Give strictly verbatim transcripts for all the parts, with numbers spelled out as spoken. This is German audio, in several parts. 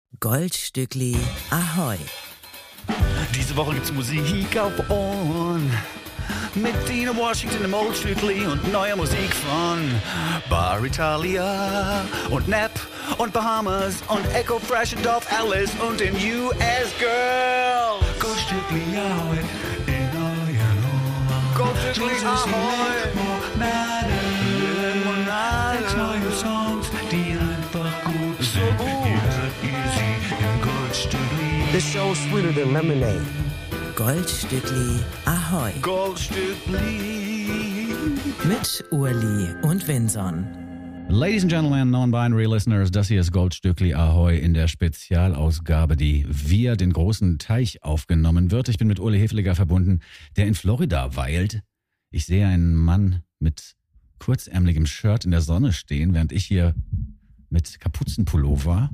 Goldstückli Ahoi. Diese Woche gibt's Musik auf Ohren. Mit Dino Washington im Goldstückli und neuer Musik von Bar Italia und Nap und Bahamas und Echo Fresh und Dorf Alice und den U S Girls. Goldstückli Ahoi in euren Ohren. Goldstückli Ahoi. Sechs neue Songs, die einfach gut sind. So gut. Ihr seid easy im Goldstückli. This show's sweeter than lemonade. Goldstückli Ahoi. Goldstückli. Mit Urli und Vinson. Ladies and Gentlemen, non-binary listeners, das hier ist Goldstückli Ahoi in der Spezialausgabe, die via den großen Teich aufgenommen wird. Ich bin mit Uli Hefliger verbunden, der in Florida weilt. Ich sehe einen Mann mit kurzärmeligem Shirt in der Sonne stehen, während ich hier mit Kapuzenpullover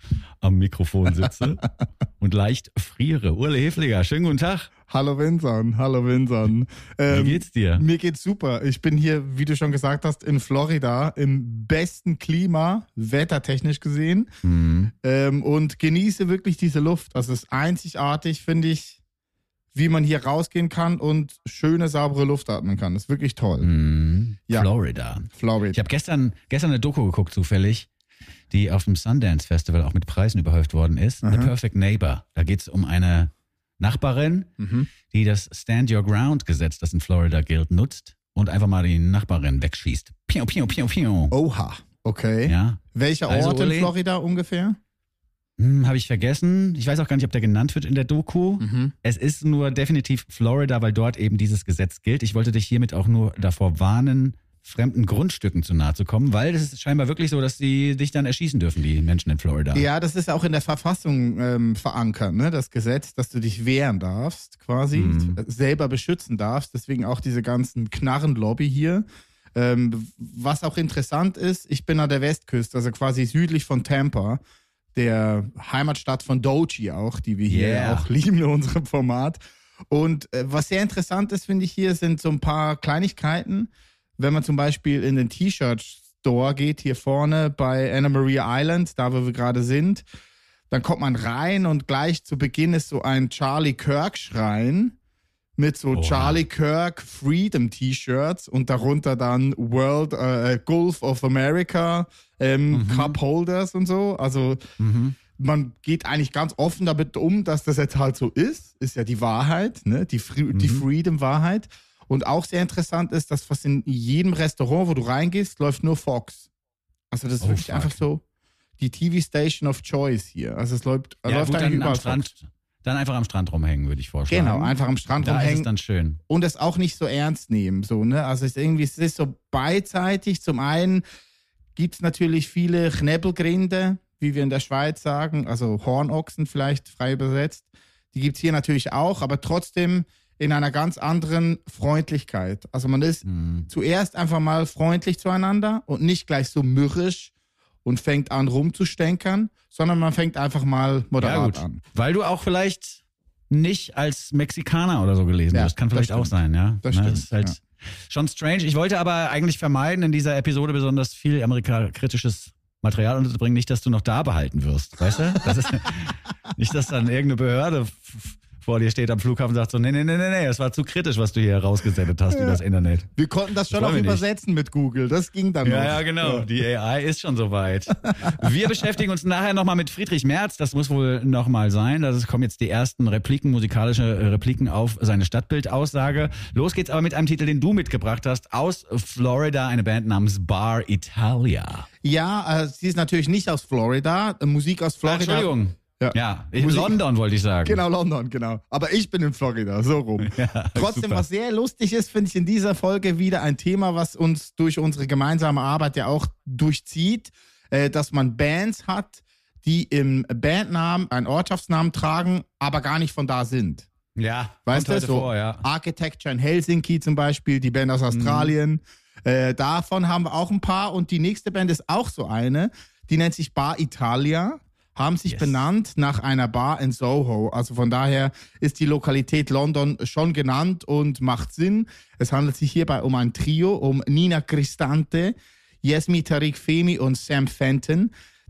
am Mikrofon sitze und leicht friere. Uli Hefliger, schönen guten Tag. Hallo Vinson, hallo Vinson. Ähm, Wie geht's dir? Mir geht's super. Ich bin hier, wie du schon gesagt hast, in Florida im besten Klima, wettertechnisch gesehen, Mhm. ähm, und genieße wirklich diese Luft. Also es ist einzigartig, finde ich, wie man hier rausgehen kann und schöne, saubere Luft atmen kann. Das ist wirklich toll. Mhm. Ja. Florida. Florida. Ich habe gestern, gestern eine Doku geguckt, zufällig, die auf dem Sundance Festival auch mit Preisen überhäuft worden ist. Aha. The Perfect Neighbor. Da geht es um eine Nachbarin, Mhm. die das Stand Your Ground Gesetz, das in Florida gilt, nutzt und einfach mal die Nachbarin wegschießt. Piu, piu, piu, piu. Oha, okay. Ja, Welcher Also, Ort in Uli? Florida ungefähr? hm, habe ich vergessen. Ich weiß auch gar nicht, ob der genannt wird in der Doku. Mhm. Es ist nur definitiv Florida, weil dort eben dieses Gesetz gilt. Ich wollte dich hiermit auch nur davor warnen, fremden Grundstücken zu nahe zu kommen, weil das ist scheinbar wirklich so, dass sie dich dann erschießen dürfen, die Menschen in Florida. Ja, das ist auch in der Verfassung ähm, verankert, ne? Das Gesetz, dass du dich wehren darfst, quasi, Mhm. selber beschützen darfst. Deswegen auch diese ganzen Knarrenlobby hier. Ähm, was auch interessant ist, ich bin an der Westküste, also quasi südlich von Tampa, der Heimatstadt von Doechii auch, die wir hier Yeah. auch lieben in unserem Format. Und äh, was sehr interessant ist, finde ich hier, sind so ein paar Kleinigkeiten. Wenn man zum Beispiel in den T-Shirt-Store geht, hier vorne bei Anna Maria Island, da wo wir gerade sind, dann kommt man rein und gleich zu Beginn ist so ein Charlie Kirk-Schrein mit so Oha. Charlie Kirk Freedom T-Shirts und darunter dann World äh, Gulf of America ähm, Mhm. Cup Holders und so. Also Mhm. man geht eigentlich ganz offen damit um, dass das jetzt halt so ist. Ist ja die Wahrheit, ne? Die, Fre- die Mhm. Freedom-Wahrheit. Und auch sehr interessant ist, dass fast in jedem Restaurant, wo du reingehst, läuft nur Fox. Also das ist Oh, wirklich fuck. einfach so die T V-Station of Choice hier. Also es läuft, Ja, läuft gut, eigentlich dann am überall Strand, Fox. dann einfach am Strand rumhängen, würde ich vorschlagen. Genau, einfach am Strand Da ist es rumhängen dann schön. und es auch nicht so ernst nehmen. So, ne? Also es ist irgendwie, es ist so beidseitig. Zum einen gibt es natürlich viele Knäppelgrinde, wie wir in der Schweiz sagen, also Hornochsen vielleicht frei übersetzt. Die gibt es hier natürlich auch, aber trotzdem in einer ganz anderen Freundlichkeit. Also man ist Mhm. zuerst einfach mal freundlich zueinander und nicht gleich so mürrisch und fängt an rumzustänkern, sondern man fängt einfach mal Ja, moderat gut. an. Weil du auch vielleicht nicht als Mexikaner oder so gelesen Ja, wirst. Kann das vielleicht auch stimmt. sein, ja. Das Na, stimmt, ist halt ja. schon strange. Ich wollte aber eigentlich vermeiden, in dieser Episode besonders viel amerikakritisches Material unterzubringen. Nicht, dass du noch da behalten wirst, weißt du? Das ist, nicht, dass dann irgendeine Behörde f- f- vor dir steht am Flughafen und sagt so, nee, nee, nee, nee, nee, das war zu kritisch, was du hier rausgesendet hast Ja. über das Internet. Wir konnten das schon Das auch wollen wir nicht. übersetzen mit Google. Das ging dann noch. Ja, ja, genau. Die A I ist schon soweit. Wir beschäftigen uns nachher nochmal mit Friedrich Merz. Das muss wohl nochmal sein. Da kommen jetzt die ersten Repliken, musikalische Repliken auf seine Stadtbildaussage. Los geht's aber mit einem Titel, den du mitgebracht hast. Aus Florida, eine Band namens Bar Italia. Ja, äh, sie ist natürlich nicht aus Florida. Äh, Musik aus Ah, Florida. Entschuldigung. Ja. Ja, in Musik- London wollte ich sagen. Genau, London, genau. Aber ich bin in Florida, so rum. Ja, Trotzdem, super. was sehr lustig ist, finde ich in dieser Folge wieder ein Thema, was uns durch unsere gemeinsame Arbeit ja auch durchzieht, äh, dass man Bands hat, die im Bandnamen einen Ortschaftsnamen tragen, aber gar nicht von da sind. Ja, Weißt kommt du, heute so vor, ja. Architecture in Helsinki zum Beispiel, die Band aus Australien. Äh, davon haben wir auch ein paar und die nächste Band ist auch so eine, die nennt sich Bar Italia, haben sich Yes. benannt nach einer Bar in Soho. Also von daher ist die Lokalität London schon genannt und macht Sinn. Es handelt sich hierbei um ein Trio, um Nina Cristante, Yasmi Tariq Fehmi und Sam Fenton.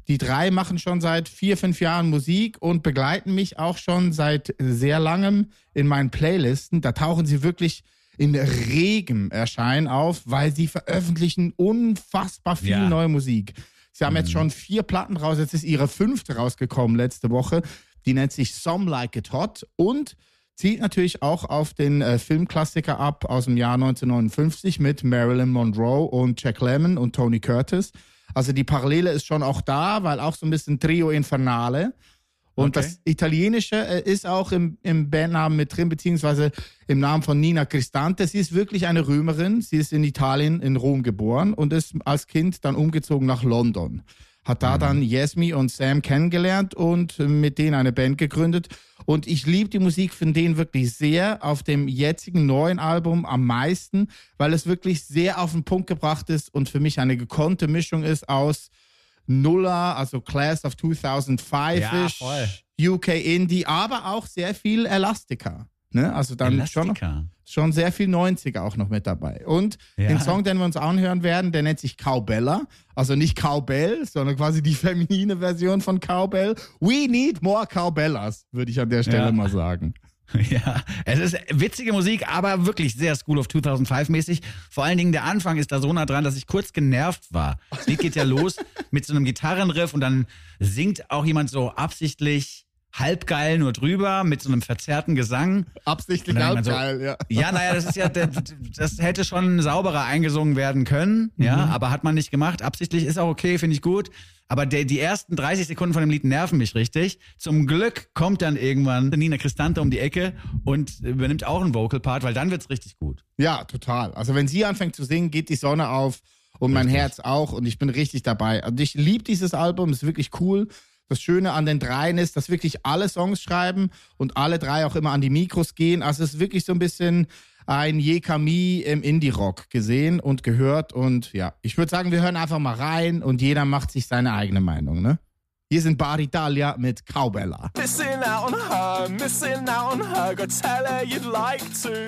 Die drei machen schon seit vier, fünf Jahren Musik und begleiten mich auch schon seit sehr langem in meinen Playlisten. Da tauchen sie wirklich in regem Erscheinen auf, weil sie veröffentlichen unfassbar viel Ja. neue Musik. Sie haben Mhm. jetzt schon vier Platten raus, jetzt ist ihre fünfte rausgekommen letzte Woche. Die nennt sich Some Like It Hot und zielt natürlich auch auf den äh, Filmklassiker ab aus dem Jahr neunzehnhundertneunundfünfzig mit Marilyn Monroe und Jack Lemmon und Tony Curtis. Also die Parallele ist schon auch da, weil auch so ein bisschen Trio Infernale. Und Okay. das Italienische äh, ist auch im, im Bandnamen mit drin, beziehungsweise im Namen von Nina Cristante. Sie ist wirklich eine Römerin. Sie ist in Italien, in Rom geboren und ist als Kind dann umgezogen nach London. Hat da dann Yasmi und Sam kennengelernt und mit denen eine Band gegründet. Und ich liebe die Musik von denen wirklich sehr, auf dem jetzigen neuen Album am meisten, weil es wirklich sehr auf den Punkt gebracht ist und für mich eine gekonnte Mischung ist aus Nuller, also Class of zweitausendfünf-ish, Ja, voll. U K Indie, aber auch sehr viel Elastica. Ne? Also dann schon, Elastica. schon sehr viel neunziger auch noch mit dabei. Und Ja. den Song, den wir uns anhören werden, der nennt sich Cowbella. Also nicht Cowbell, sondern quasi die feminine Version von Cowbell. We need more Cowbellas, würde ich an der Stelle Ja. mal sagen. Ja, es ist witzige Musik, aber wirklich sehr School of zweitausendfünf mäßig. Vor allen Dingen der Anfang ist da so nah dran, dass ich kurz genervt war. Das Lied geht ja los mit so einem Gitarrenriff und dann singt auch jemand so absichtlich halbgeil nur drüber mit so einem verzerrten Gesang. Absichtlich Nein, halb also- geil, ja. Ja, naja, das ist ja, das hätte schon sauberer eingesungen werden können, ja, aber hat man nicht gemacht. Absichtlich ist auch okay, finde ich gut. Aber der, die ersten dreißig Sekunden von dem Lied nerven mich richtig. Zum Glück kommt dann irgendwann Nina Cristante um die Ecke und übernimmt auch einen Vocal-Part, weil dann wird's richtig gut. Ja, total. Also wenn sie anfängt zu singen, geht die Sonne auf und mein Richtig. Herz auch und ich bin richtig dabei. Also ich liebe dieses Album, ist wirklich cool. Das Schöne an den dreien ist, dass wirklich alle Songs schreiben und alle drei auch immer an die Mikros gehen. Also es ist wirklich so ein bisschen ein Jekami im Indie-Rock gesehen und gehört. Und ja, ich würde sagen, wir hören einfach mal rein und jeder macht sich seine eigene Meinung, ne? Hier sind Bar Italia mit Cowbella. Missing out on her, missing out on her. Go tell her you'd like to.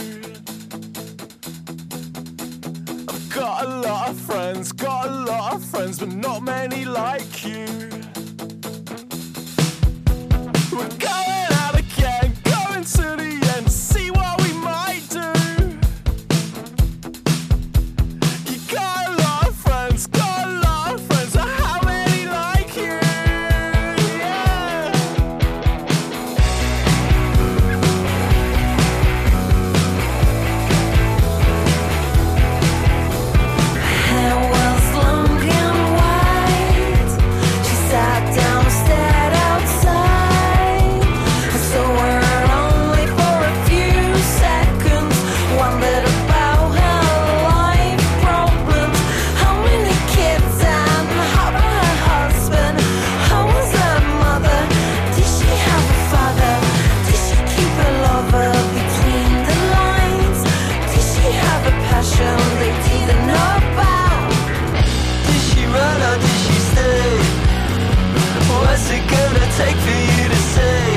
I've got a lot of friends, got a lot of friends, but not many like you. We're going out again, going to the end, see what we might do. You got a lot of friends, got a lot of friends, but how many like you? Yeah. Hair was long and white. She sat down, stared outside. I saw her only for a few seconds. Wondered about her life problems. How many kids and how about her husband? How was her mother? Did she have a father? Did she keep a lover between the lines? Did she have a passion they didn't know about? Did she run or did she stay? What's it gonna take for you to say?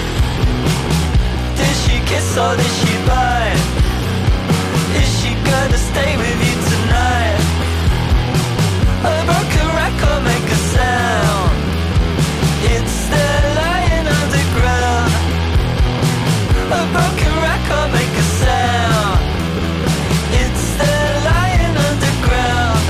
Did she kiss or did she bite? Is she gonna stay with you tonight? A broken record make a sound. It's still lying underground. A broken record make a sound. It's still lying underground.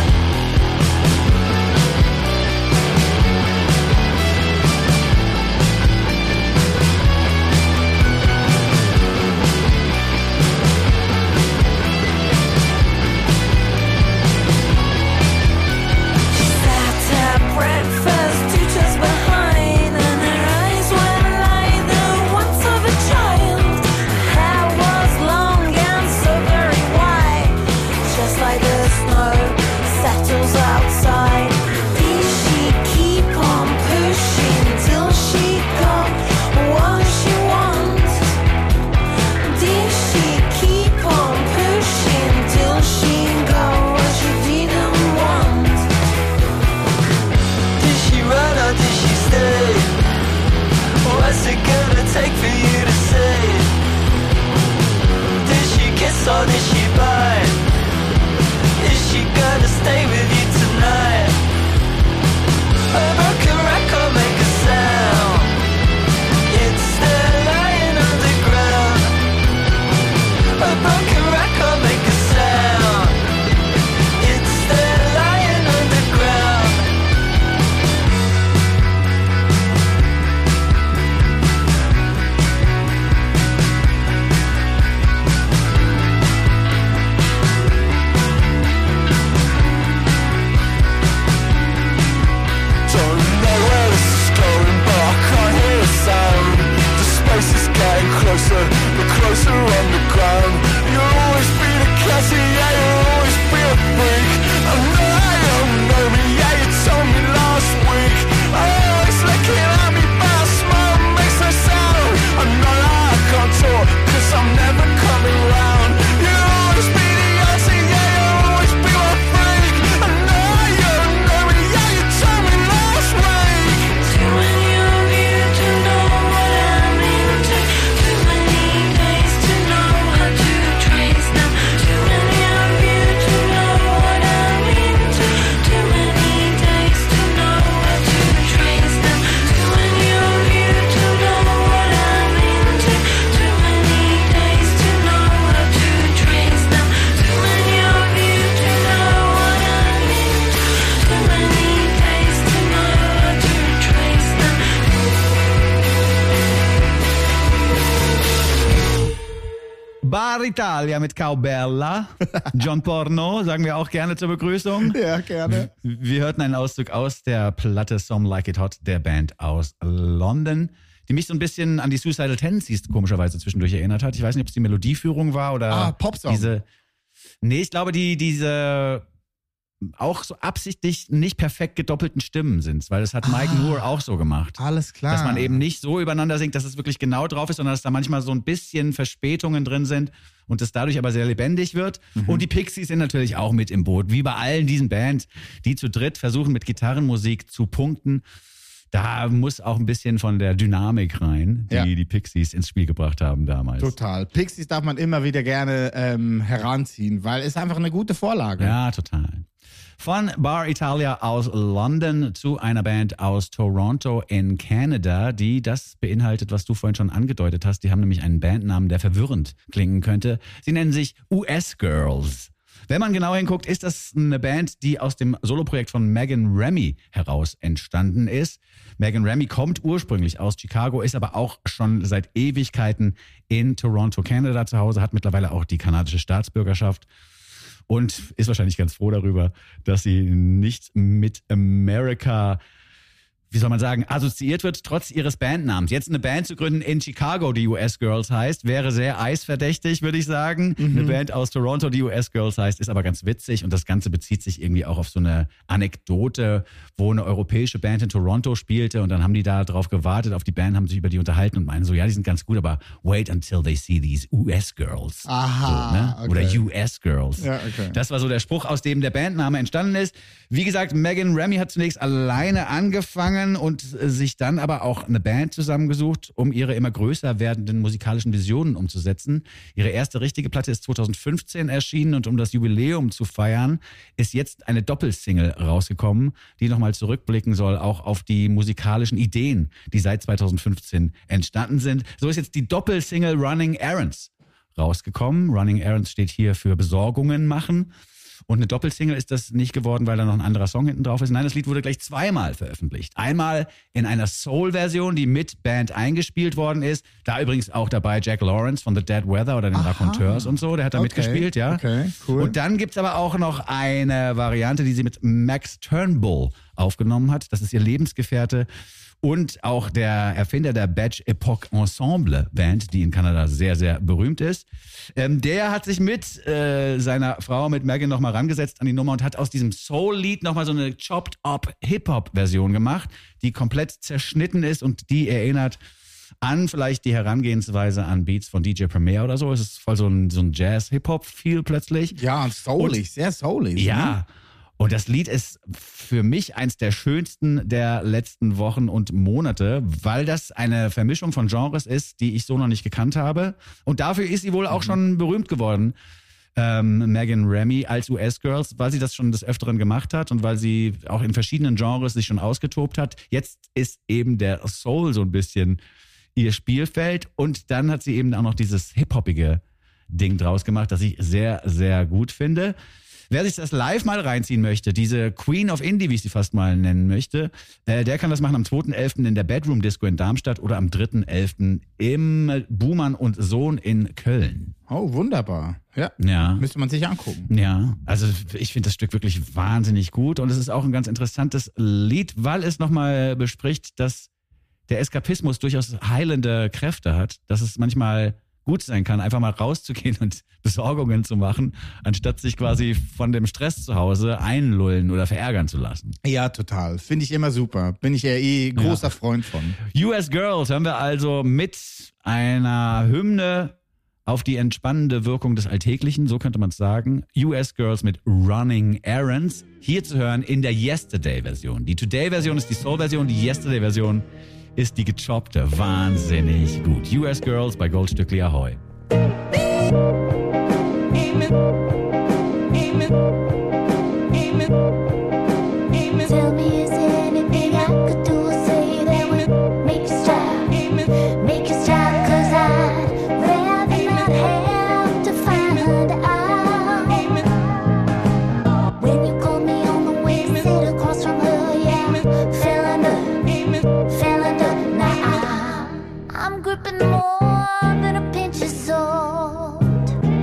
Bar Italia mit Cowbella. John Porno, sagen wir auch gerne zur Begrüßung. Ja, gerne. Wir hörten einen Auszug aus der Platte Some Like It Hot der Band aus London, die mich so ein bisschen an die Suicidal Tendencies komischerweise zwischendurch erinnert hat. Ich weiß nicht, ob es die Melodieführung war oder Ah, Popsong. diese. Nee, ich glaube, die diese auch so absichtlich nicht perfekt gedoppelten Stimmen sind, weil das hat Mike Ah. Moore auch so gemacht. Alles klar. Dass man eben nicht so übereinander singt, dass es wirklich genau drauf ist, sondern dass da manchmal so ein bisschen Verspätungen drin sind und es dadurch aber sehr lebendig wird. Mhm. Und die Pixies sind natürlich auch mit im Boot, wie bei allen diesen Bands, die zu dritt versuchen mit Gitarrenmusik zu punkten. Da muss auch ein bisschen von der Dynamik rein, die Ja. die Pixies ins Spiel gebracht haben damals. Total. Pixies darf man immer wieder gerne ähm, heranziehen, weil es einfach eine gute Vorlage. Ja, total. Von Bar Italia aus London zu einer Band aus Toronto in Canada, die das beinhaltet, was du vorhin schon angedeutet hast. Die haben nämlich einen Bandnamen, der verwirrend klingen könnte. Sie nennen sich U S Girls. Wenn man genau hinguckt, ist das eine Band, die aus dem Soloprojekt von Megan Remy heraus entstanden ist. Megan Remy kommt ursprünglich aus Chicago, ist aber auch schon seit Ewigkeiten in Toronto, Canada zu Hause, hat mittlerweile auch die kanadische Staatsbürgerschaft. Und ist wahrscheinlich ganz froh darüber, dass sie nicht mit America, wie soll man sagen, assoziiert wird, trotz ihres Bandnamens. Jetzt eine Band zu gründen in Chicago, die U S Girls heißt, wäre sehr eisverdächtig, würde ich sagen. Mhm. Eine Band aus Toronto, die U S Girls heißt, ist aber ganz witzig. Und das Ganze bezieht sich irgendwie auch auf so eine Anekdote, wo eine europäische Band in Toronto spielte. Und dann haben die da drauf gewartet, auf die Band, haben sich über die unterhalten und meinen so, ja, die sind ganz gut, aber wait until they see these U S Girls. Aha, so, ne? okay. Oder U S Girls. Ja, okay. Das war so der Spruch, aus dem der Bandname entstanden ist. Wie gesagt, Megan Remy hat zunächst alleine angefangen und sich dann aber auch eine Band zusammengesucht, um ihre immer größer werdenden musikalischen Visionen umzusetzen. Ihre erste richtige Platte ist zwanzig fünfzehn erschienen und um das Jubiläum zu feiern, ist jetzt eine Doppelsingle rausgekommen, die nochmal zurückblicken soll, auch auf die musikalischen Ideen, die seit zwanzig fünfzehn entstanden sind. So ist jetzt die Doppelsingle Running Errands rausgekommen. Running Errands steht hier für Besorgungen machen. Und eine Doppelsingle ist das nicht geworden, weil da noch ein anderer Song hinten drauf ist. Nein, das Lied wurde gleich zweimal veröffentlicht. Einmal in einer Soul-Version, die mit Band eingespielt worden ist. Da übrigens auch dabei Jack Lawrence von The Dead Weather oder den Aha. Raconteurs und so. Der hat da Okay, mitgespielt, ja. okay, cool. Und dann gibt's aber auch noch eine Variante, die sie mit Max Turnbull aufgenommen hat. Das ist ihr Lebensgefährte. Und auch der Erfinder der Badge Epoque Ensemble Band, die in Kanada sehr, sehr berühmt ist. Ähm, der hat sich mit äh, seiner Frau, mit Megan, nochmal rangesetzt an die Nummer und hat aus diesem Soul-Lied nochmal so eine Chopped-Up-Hip-Hop-Version gemacht, die komplett zerschnitten ist und die erinnert an vielleicht die Herangehensweise an Beats von D J Premier oder so. Es ist voll so ein, so ein Jazz-Hip-Hop-Feel plötzlich. Ja, und soulig, sehr soulig. Ja. Ne? Und das Lied ist für mich eins der schönsten der letzten Wochen und Monate, weil das eine Vermischung von Genres ist, die ich so noch nicht gekannt habe. Und dafür ist sie wohl auch schon berühmt geworden, ähm, Megan Remy als U S Girls, weil sie das schon des Öfteren gemacht hat und weil sie auch in verschiedenen Genres sich schon ausgetobt hat. Jetzt ist eben der Soul so ein bisschen ihr Spielfeld und dann hat sie eben auch noch dieses hip-hoppige Ding draus gemacht, das ich sehr, sehr gut finde. Wer sich das live mal reinziehen möchte, diese Queen of Indie, wie ich sie fast mal nennen möchte, äh, der kann das machen am zweiten elften in der Bedroom Disco in Darmstadt oder am dritten elften im Buhmann und Sohn in Köln. Oh, wunderbar. Ja. Ja. Müsste man sich angucken. Ja, also ich finde das Stück wirklich wahnsinnig gut und es ist auch ein ganz interessantes Lied, weil es nochmal bespricht, dass der Eskapismus durchaus heilende Kräfte hat, dass es manchmal gut sein kann, einfach mal rauszugehen und Besorgungen zu machen, anstatt sich quasi von dem Stress zu Hause einlullen oder verärgern zu lassen. Ja, total. Finde ich immer super. Bin ich ja eh großer Ja. Freund von. U S Girls hören wir also mit einer Hymne auf die entspannende Wirkung des Alltäglichen, so könnte man es sagen. U S Girls mit Running Errands, hier zu hören in der Yesterday-Version. Die Today-Version ist die Soul-Version, die Yesterday-Version ist die gechoppte. Wahnsinnig gut. U S Girls bei Goldstückli Ahoy. Tell me, is there anything I could do or say that would make you stop? Make you stop, 'cause I'd rather not have to find out. When you called me on the way, sit across from her, yeah, fell under, fell under. Now I'm gripping more than a pinch of salt.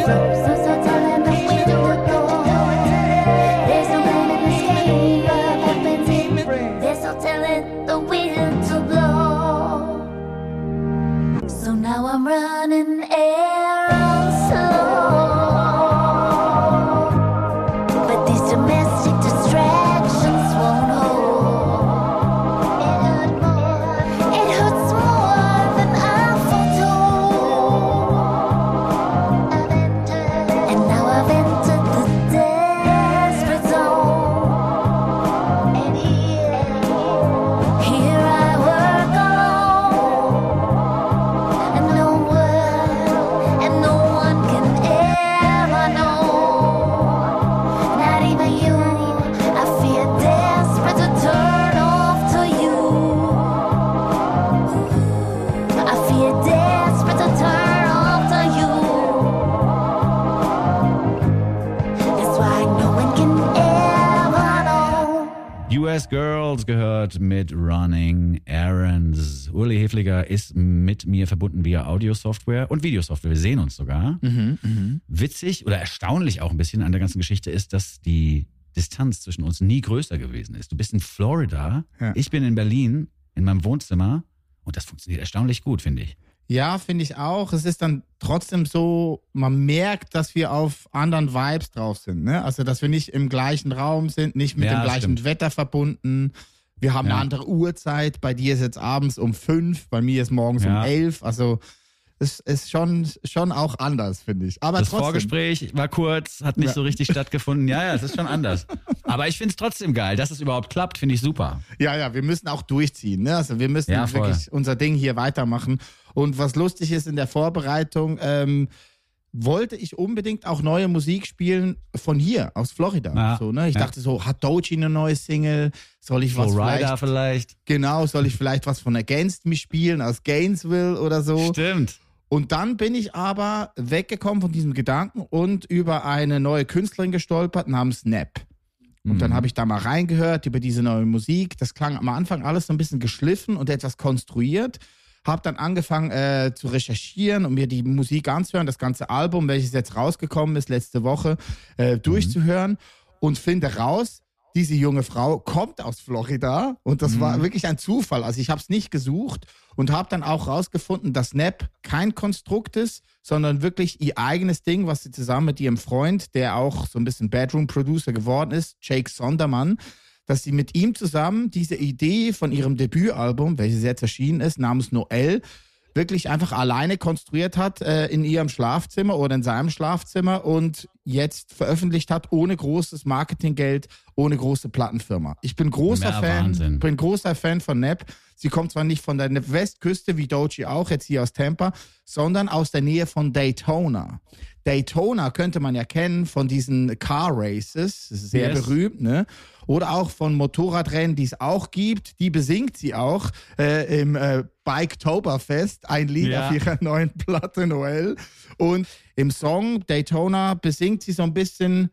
So, so telling the wind to blow. There's no plan to escape what happens in. There's no telling the wind to blow. So now I'm running errands slow. But these domestic distractions won't hold. It hurt more. It hurts more than I foretold. I've entered, and now I've entered the desperate zone. And here, here I work alone. And no one, and no one can ever know. Not even you. I feel desperate to turn off to you. I feel desperate to turn off to you. That's why no one can ever know. U S Girls gehört mit Running Errands. Uli Hefliger ist mit mir verbunden via Audio-Software und Videosoftware. Wir sehen uns sogar. Witzig oder erstaunlich auch ein bisschen an der ganzen Geschichte ist, dass die Distanz zwischen uns nie größer gewesen ist. Du bist in Florida, Ja. ich bin in Berlin, in meinem Wohnzimmer und das funktioniert erstaunlich gut, finde ich. Ja, finde ich auch. Es ist dann trotzdem so, man merkt, dass wir auf anderen Vibes drauf sind. Ne? Also, dass wir nicht im gleichen Raum sind, nicht mit Ja, dem gleichen stimmt. Wetter verbunden. Wir haben Ja. eine andere Uhrzeit. Bei dir ist jetzt abends um fünf, bei mir ist morgens Ja. um elf. Also, es ist schon, schon auch anders, finde ich. Aber Das trotzdem. Vorgespräch war kurz, hat nicht Ja. so richtig stattgefunden. Ja, ja, es ist schon anders. Aber ich finde es trotzdem geil, dass es überhaupt klappt, finde ich super. Ja, ja, wir müssen auch durchziehen. Ne? Also wir müssen Ja, voll. wirklich unser Ding hier weitermachen. Und was lustig ist in der Vorbereitung, ähm, wollte ich unbedingt auch neue Musik spielen von hier, aus Florida. Ja, So, ne? Ich ja. dachte so, hat Doechii eine neue Single? Soll ich was Florida vielleicht, vielleicht. genau, soll ich vielleicht was von Against Me spielen, aus Gainesville oder so? Stimmt. Und dann bin ich aber weggekommen von diesem Gedanken und über eine neue Künstlerin gestolpert namens Nap. Und dann habe ich da mal reingehört über diese neue Musik. Das klang am Anfang alles so ein bisschen geschliffen und etwas konstruiert. Habe dann angefangen äh, zu recherchieren und mir die Musik anzuhören, das ganze Album, welches jetzt rausgekommen ist letzte Woche, äh, durchzuhören und finde raus, diese junge Frau kommt aus Florida und das war wirklich ein Zufall. Also ich habe es nicht gesucht und habe dann auch rausgefunden, dass Nap kein Konstrukt ist, sondern wirklich ihr eigenes Ding, was sie zusammen mit ihrem Freund, der auch so ein bisschen Bedroom-Producer geworden ist, Jake Sondermann, dass sie mit ihm zusammen diese Idee von ihrem Debütalbum, welches jetzt erschienen ist, namens Noel, wirklich einfach alleine konstruiert hat äh, in ihrem Schlafzimmer oder in seinem Schlafzimmer und jetzt veröffentlicht hat, ohne großes Marketinggeld, ohne große Plattenfirma. Ich bin großer Ja, Fan, Wahnsinn. bin großer Fan von Nap. Sie kommt zwar nicht von der Westküste wie Doechii auch, jetzt hier aus Tampa, sondern aus der Nähe von Daytona. Daytona könnte man ja kennen von diesen Car Races, das ist sehr Yes. berühmt, ne? Oder auch von Motorradrennen, die es auch gibt. Die besingt sie auch äh, im äh, Biketoberfest, ein Lied Ja. auf ihrer neuen Platte Noel. Und im Song Daytona besingt sie so ein bisschen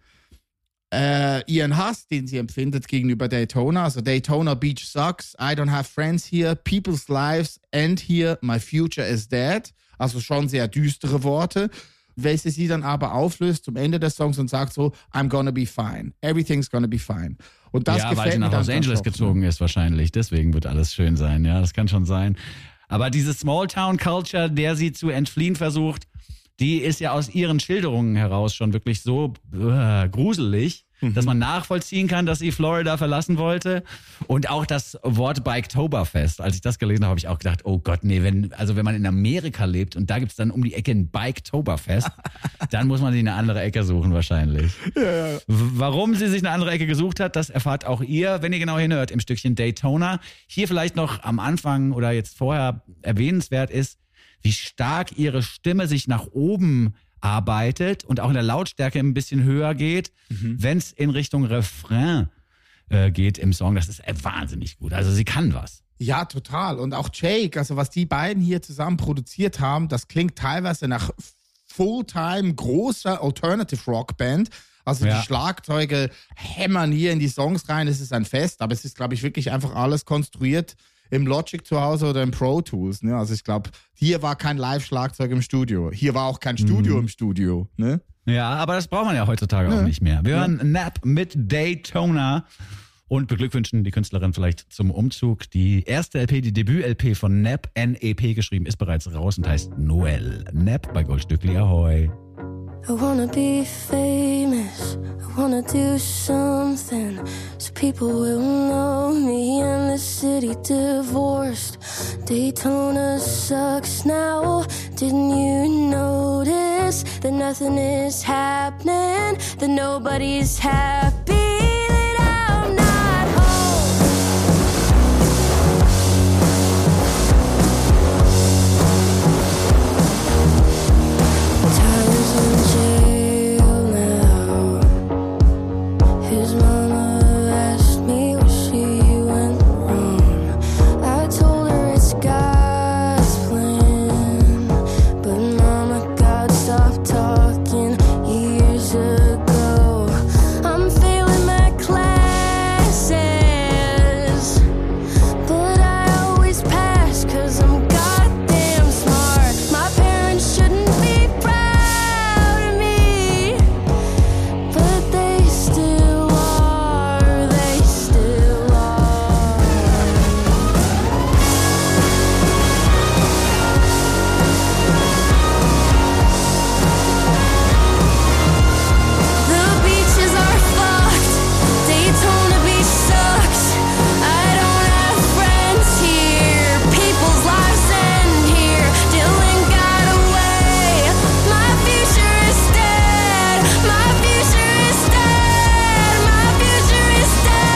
äh, ihren Hass, den sie empfindet gegenüber Daytona. Also Daytona Beach sucks, I don't have friends here, people's lives end here, my future is dead. Also schon sehr düstere Worte, welche sie dann aber auflöst zum Ende des Songs und sagt so, I'm gonna be fine, everything's gonna be fine. Und das ja, gefällt weil sie mir nach dann Los ganz Angeles oft, ne? gezogen ist wahrscheinlich. Deswegen wird alles schön sein. Ja, das kann schon sein. Aber diese Small-Town-Culture, der sie zu entfliehen versucht, die ist ja aus ihren Schilderungen heraus schon wirklich so äh, gruselig, dass man nachvollziehen kann, dass sie Florida verlassen wollte. Und auch das Wort Biketoberfest, als ich das gelesen habe, habe ich auch gedacht, oh Gott, nee, wenn, also wenn man in Amerika lebt und da gibt es dann um die Ecke ein Biketoberfest, dann muss man sich eine andere Ecke suchen wahrscheinlich. W- Warum sie sich eine andere Ecke gesucht hat, das erfahrt auch ihr, wenn ihr genau hinhört, im Stückchen Daytona. Hier vielleicht noch am Anfang oder jetzt vorher erwähnenswert ist, wie stark ihre Stimme sich nach oben arbeitet und auch in der Lautstärke ein bisschen höher geht, wenn es in Richtung Refrain äh, geht im Song. Das ist äh, wahnsinnig gut. Also sie kann was. Ja, total. Und auch Jake, also was die beiden hier zusammen produziert haben, das klingt teilweise nach Fulltime großer Alternative Rock Band. Also Ja. die Schlagzeuge hämmern hier in die Songs rein. Es ist ein Fest, aber es ist, glaube ich, wirklich einfach alles konstruiert im Logic zu Hause oder im Pro Tools. Ne? Also ich glaube, hier war kein Live-Schlagzeug im Studio. Hier war auch kein Studio Mhm. im Studio. Ne? Ja, aber das braucht man ja heutzutage Ja. auch nicht mehr. Wir hören Nap mit Daytona und beglückwünschen die Künstlerin vielleicht zum Umzug. Die erste L P, die Debüt-L P von Nap, N E P geschrieben, ist bereits raus und heißt Noel. Nap bei Goldstückli, ahoi. I wanna be famous, I wanna do something so people will know me and the city divorced. Daytona sucks now, didn't you notice that nothing is happening, that nobody's happy, that I'm not home. Tyler's in jail now. His mama asked me where she went wrong. I told her it's God's plan, but Mama, God stopped talking years ago. I'm failing my classes, but I always pass 'cause I'm goddamn smart. My parents shouldn't be proud of me, but they still are, they still are. The beaches are fucked, Daytona Beach sucks. I don't have friends here, people's lives end here. Dylan got away, my future is dead, my future is dead, my future is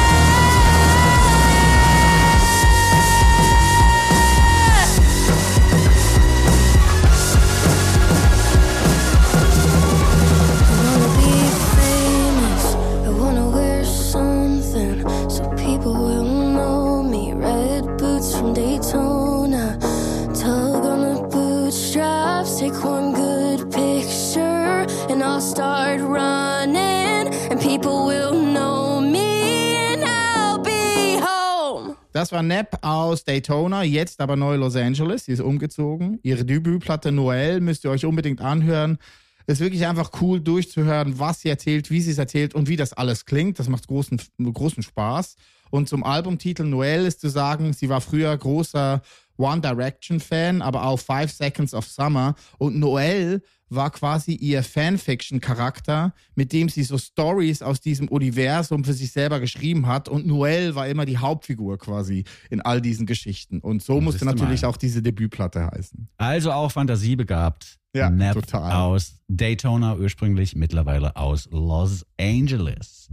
I wanna be famous, I wanna wear something so people will know me. Red boots from Daytona, tug on the bootstraps, take one good picture and I'll start running and people will know me and I'll be home. Das war Nap aus Daytona, jetzt aber neu Los Angeles. Sie ist umgezogen. Ihre Debütplatte Noel müsst ihr euch unbedingt anhören. Es ist wirklich einfach cool durchzuhören, was sie erzählt, wie sie es erzählt und wie das alles klingt. Das macht großen, großen Spaß. Und zum Albumtitel Noel ist zu sagen, sie war früher großer One Direction Fan, aber auch Five Seconds of Summer. Und Noel war quasi ihr Fanfiction-Charakter, mit dem sie so Stories aus diesem Universum für sich selber geschrieben hat. Und Noel war immer die Hauptfigur quasi in all diesen Geschichten. Und so Ja, musste siehst du natürlich mal. auch diese Debütplatte heißen. Also auch fantasiebegabt. Ja, Nap total. aus Daytona, ursprünglich mittlerweile aus Los Angeles.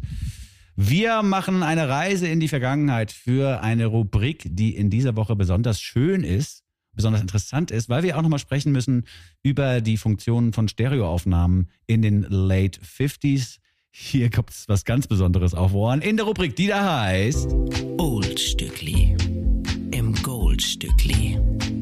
Wir machen eine Reise in die Vergangenheit für eine Rubrik, die in dieser Woche besonders schön ist, besonders interessant ist, weil wir auch nochmal sprechen müssen über die Funktionen von Stereoaufnahmen in den Late fünfziger. Hier gibt es was ganz Besonderes auf Ohren in der Rubrik, die da heißt Oldstückli. Im Goldstückli.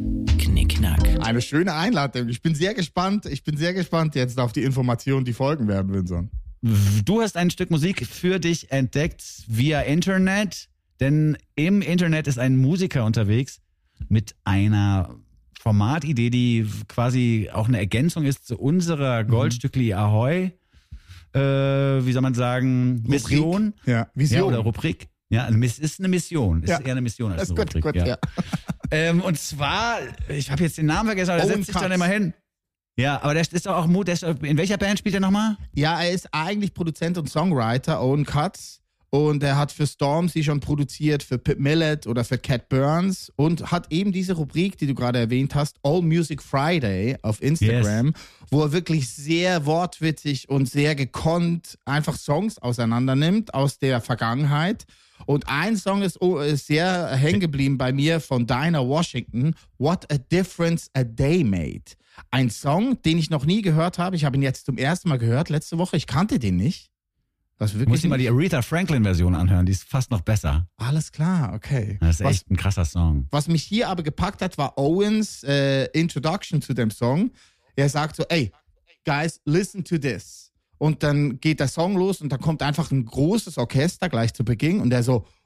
Knickknack. Eine schöne Einladung. Ich bin sehr gespannt. Ich bin sehr gespannt jetzt auf die Informationen, die folgen werden, Vincent. Du hast ein Stück Musik für dich entdeckt via Internet, denn im Internet ist ein Musiker unterwegs mit einer Formatidee, die quasi auch eine Ergänzung ist zu unserer Goldstückli Ahoi, äh, wie soll man sagen, Mission. Rubrik. Ja, Vision. Ja, oder Rubrik. Ja, eine Miss- ist eine Mission. Ist Ja. eher eine Mission als Das eine ist gut, Rubrik. gut, ja. ja. Ähm, und zwar, ich habe jetzt den Namen vergessen, aber der Owen setzt sich dann Katz. immer hin. Ja, aber der ist doch auch Mut. Der ist, in welcher Band spielt er nochmal? Ja, er ist eigentlich Produzent und Songwriter, Owen Katz. Und er hat für Stormzy schon produziert, für Pip Millett oder für Cat Burns und hat eben diese Rubrik, die du gerade erwähnt hast, All Music Friday auf Instagram, yes. wo er wirklich sehr wortwitzig und sehr gekonnt einfach Songs auseinander nimmt aus der Vergangenheit. Und ein Song ist, oh, ist sehr hängen geblieben bei mir von Dinah Washington, What a Difference a Day Made. Ein Song, den ich noch nie gehört habe. Ich habe ihn jetzt zum ersten Mal gehört, letzte Woche. Ich kannte den nicht. Was Du wirklich musst dir mal die Aretha Franklin-Version anhören, die ist fast noch besser. Alles klar, okay. Das ist was, echt ein krasser Song. was mich hier aber gepackt hat, war Owens äh, Introduction zu dem Song. Er sagt so, ey, guys, listen to this. Und dann geht der Song los und dann kommt einfach ein großes Orchester gleich zu Beginn und er so,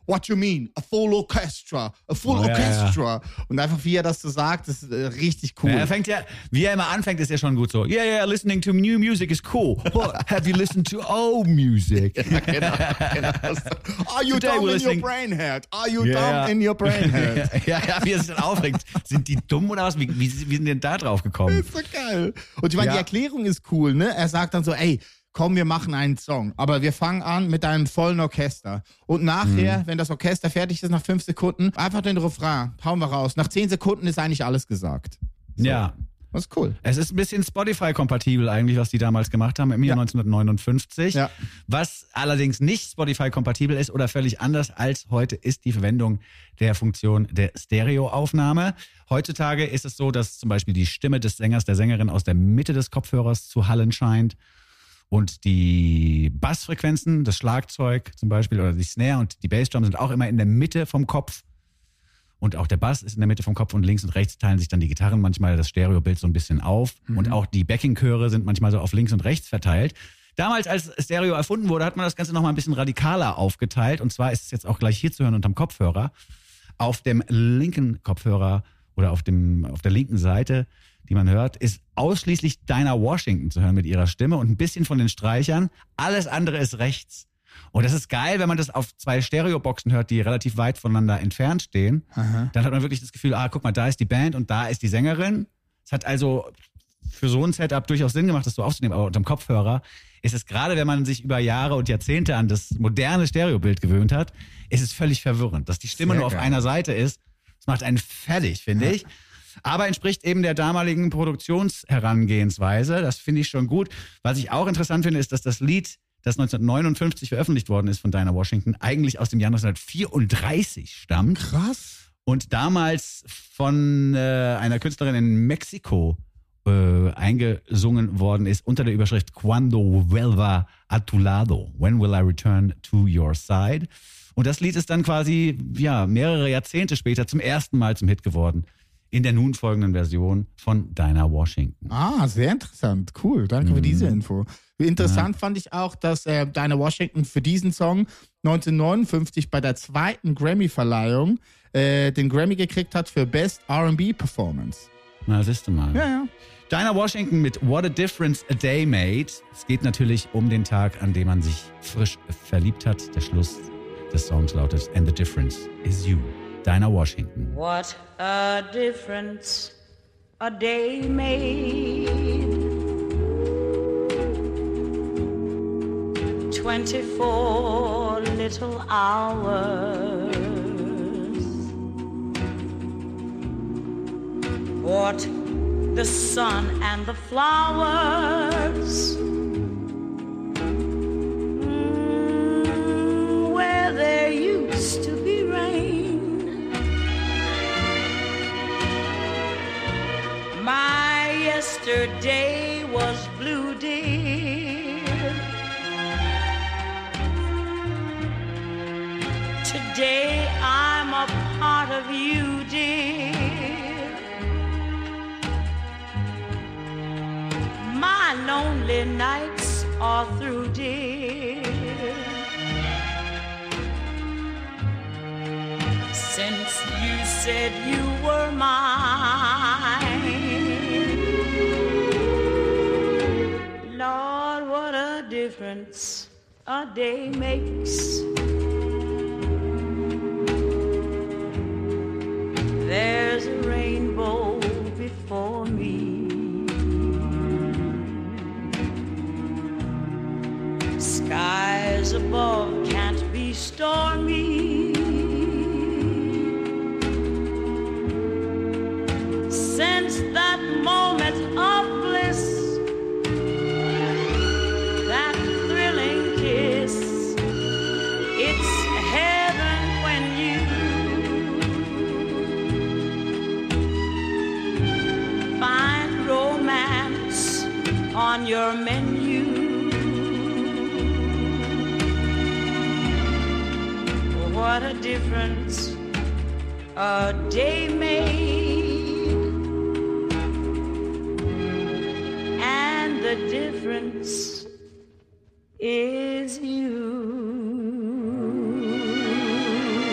what you mean? A full orchestra, a full Oh, ja, orchestra. Und einfach, wie er das so sagt, ist äh, richtig cool. Ja, er fängt ja, wie er immer anfängt, ist ja schon gut so. Yeah, yeah, listening to new music is cool. But have you listened to old music? Ja, genau, genau. Are you Today dumb we're in your listening- brainhead? Are you Ja, dumb in your brainhead? ja, ja, wie er sich dann aufregt. Sind die dumm oder was? Wie, wie, wie sind denn da drauf gekommen? Ist so geil. Und ich meine, Ja. die Erklärung ist cool, ne? Er sagt dann so, ey, komm, wir machen einen Song. Aber wir fangen an mit einem vollen Orchester. Und nachher, wenn das Orchester fertig ist, nach fünf Sekunden, einfach den Refrain, hauen wir raus. Nach zehn Sekunden ist eigentlich alles gesagt. Ja. Das ist cool. Es ist ein bisschen Spotify-kompatibel eigentlich, was die damals gemacht haben, im Jahr Ja. neunzehnhundertneunundfünfzig. Ja. Was allerdings nicht Spotify-kompatibel ist oder völlig anders als heute, ist die Verwendung der Funktion der Stereoaufnahme. Heutzutage ist es so, dass zum Beispiel die Stimme des Sängers, der Sängerin aus der Mitte des Kopfhörers zu hallen scheint. Und die Bassfrequenzen, das Schlagzeug zum Beispiel oder die Snare und die Bassdrum sind auch immer in der Mitte vom Kopf. Und auch der Bass ist in der Mitte vom Kopf und links und rechts teilen sich dann die Gitarren manchmal das Stereobild so ein bisschen auf. Mhm. Und auch die Backing-Chöre sind manchmal so auf links und rechts verteilt. Damals, als Stereo erfunden wurde, hat man das Ganze nochmal ein bisschen radikaler aufgeteilt. Und zwar ist es jetzt auch gleich hier zu hören unterm Kopfhörer. Auf dem linken Kopfhörer oder auf, dem, auf der linken Seite, die man hört, ist ausschließlich Dinah Washington zu hören mit ihrer Stimme und ein bisschen von den Streichern. Alles andere ist rechts. Und das ist geil, wenn man das auf zwei Stereoboxen hört, die relativ weit voneinander entfernt stehen. Aha. Dann hat man wirklich das Gefühl, ah, guck mal, da ist die Band und da ist die Sängerin. Es hat also für so ein Setup durchaus Sinn gemacht, das so aufzunehmen. Aber unterm Kopfhörer ist es gerade, wenn man sich über Jahre und Jahrzehnte an das moderne Stereobild gewöhnt hat, ist es völlig verwirrend, dass die Stimme Sehr nur auf geil. einer Seite ist. Das macht einen fertig, finde ich. Aber entspricht eben der damaligen Produktionsherangehensweise. Das finde ich schon gut. Was ich auch interessant finde, ist, dass das Lied, das neunzehnhundertneunundfünfzig veröffentlicht worden ist von Dinah Washington, eigentlich aus dem Jahr neunzehnhundertvierunddreißig stammt. Krass. Und damals von äh, einer Künstlerin in Mexiko äh, eingesungen worden ist unter der Überschrift Cuando vuelva a tu lado, When will I return to your side? Und das Lied ist dann quasi ja mehrere Jahrzehnte später zum ersten Mal zum Hit geworden in der nun folgenden Version von Dinah Washington. Ah, sehr interessant. Cool. Danke für diese Info. Interessant fand ich auch, dass äh, Dinah Washington für diesen Song neunzehnhundertneunundfünfzig bei der zweiten Grammy-Verleihung äh, den Grammy gekriegt hat für Best R and B Performance. Na, siehst du mal. Ja, ja. Dinah Washington mit What a Difference a Day Made. Es geht natürlich um den Tag, an dem man sich frisch verliebt hat. Der Schluss des Songs lautet And the difference is you. Dinah Washington. What a difference a day made. Twenty-four little hours. What the sun and the flowers. Mm, where there used to be rain. My yesterday was blue, dear. Today I'm a part of you, dear. My lonely nights are through, dear. Since you said you were mine, Lord, what a difference a day makes. There's a rainbow before me. Skies above can't be stormy. Since that moment of bliss, that thrilling kiss, it's heaven when you find romance on your menu. What a difference a day made, and the difference is you.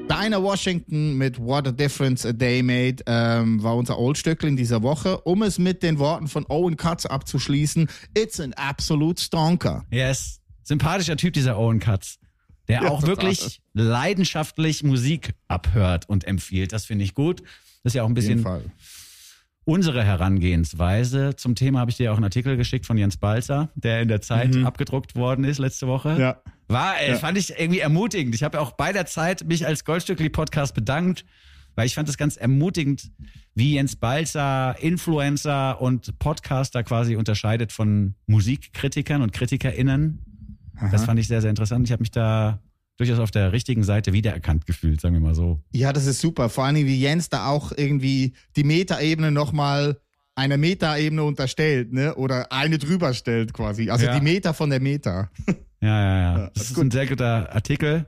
Dinah Washington mit What a Difference a Day Made ähm, war unser Oldstückel in dieser Woche. Um es mit den Worten von Owen Katz abzuschließen, it's an absolute stonker. Yes. Sympathischer Typ, dieser Owen Katz. Der Ja, auch total. wirklich leidenschaftlich Musik abhört und empfiehlt. Das finde ich gut. Das ist ja auch ein Auf jeden bisschen Fall. unsere Herangehensweise. Zum Thema habe ich dir auch einen Artikel geschickt von Jens Balzer, der in der Zeit abgedruckt worden ist letzte Woche. Mhm. Ja. War, äh, Ja. fand ich irgendwie ermutigend. Ich habe auch bei der Zeit mich als Goldstückli-Podcast bedankt, weil ich fand es ganz ermutigend, wie Jens Balzer Influencer und Podcaster quasi unterscheidet von Musikkritikern und KritikerInnen. Das fand ich sehr, sehr interessant. Ich habe mich da durchaus auf der richtigen Seite wiedererkannt gefühlt, sagen wir mal so. Ja, das ist super. Vor allem, wie Jens da auch irgendwie die Metaebene nochmal einer Metaebene unterstellt, ne? Oder eine drüber stellt quasi. Also Ja. die Meta von der Meta. Ja, ja, ja. Ja, das ist ist gut. ein sehr guter Artikel.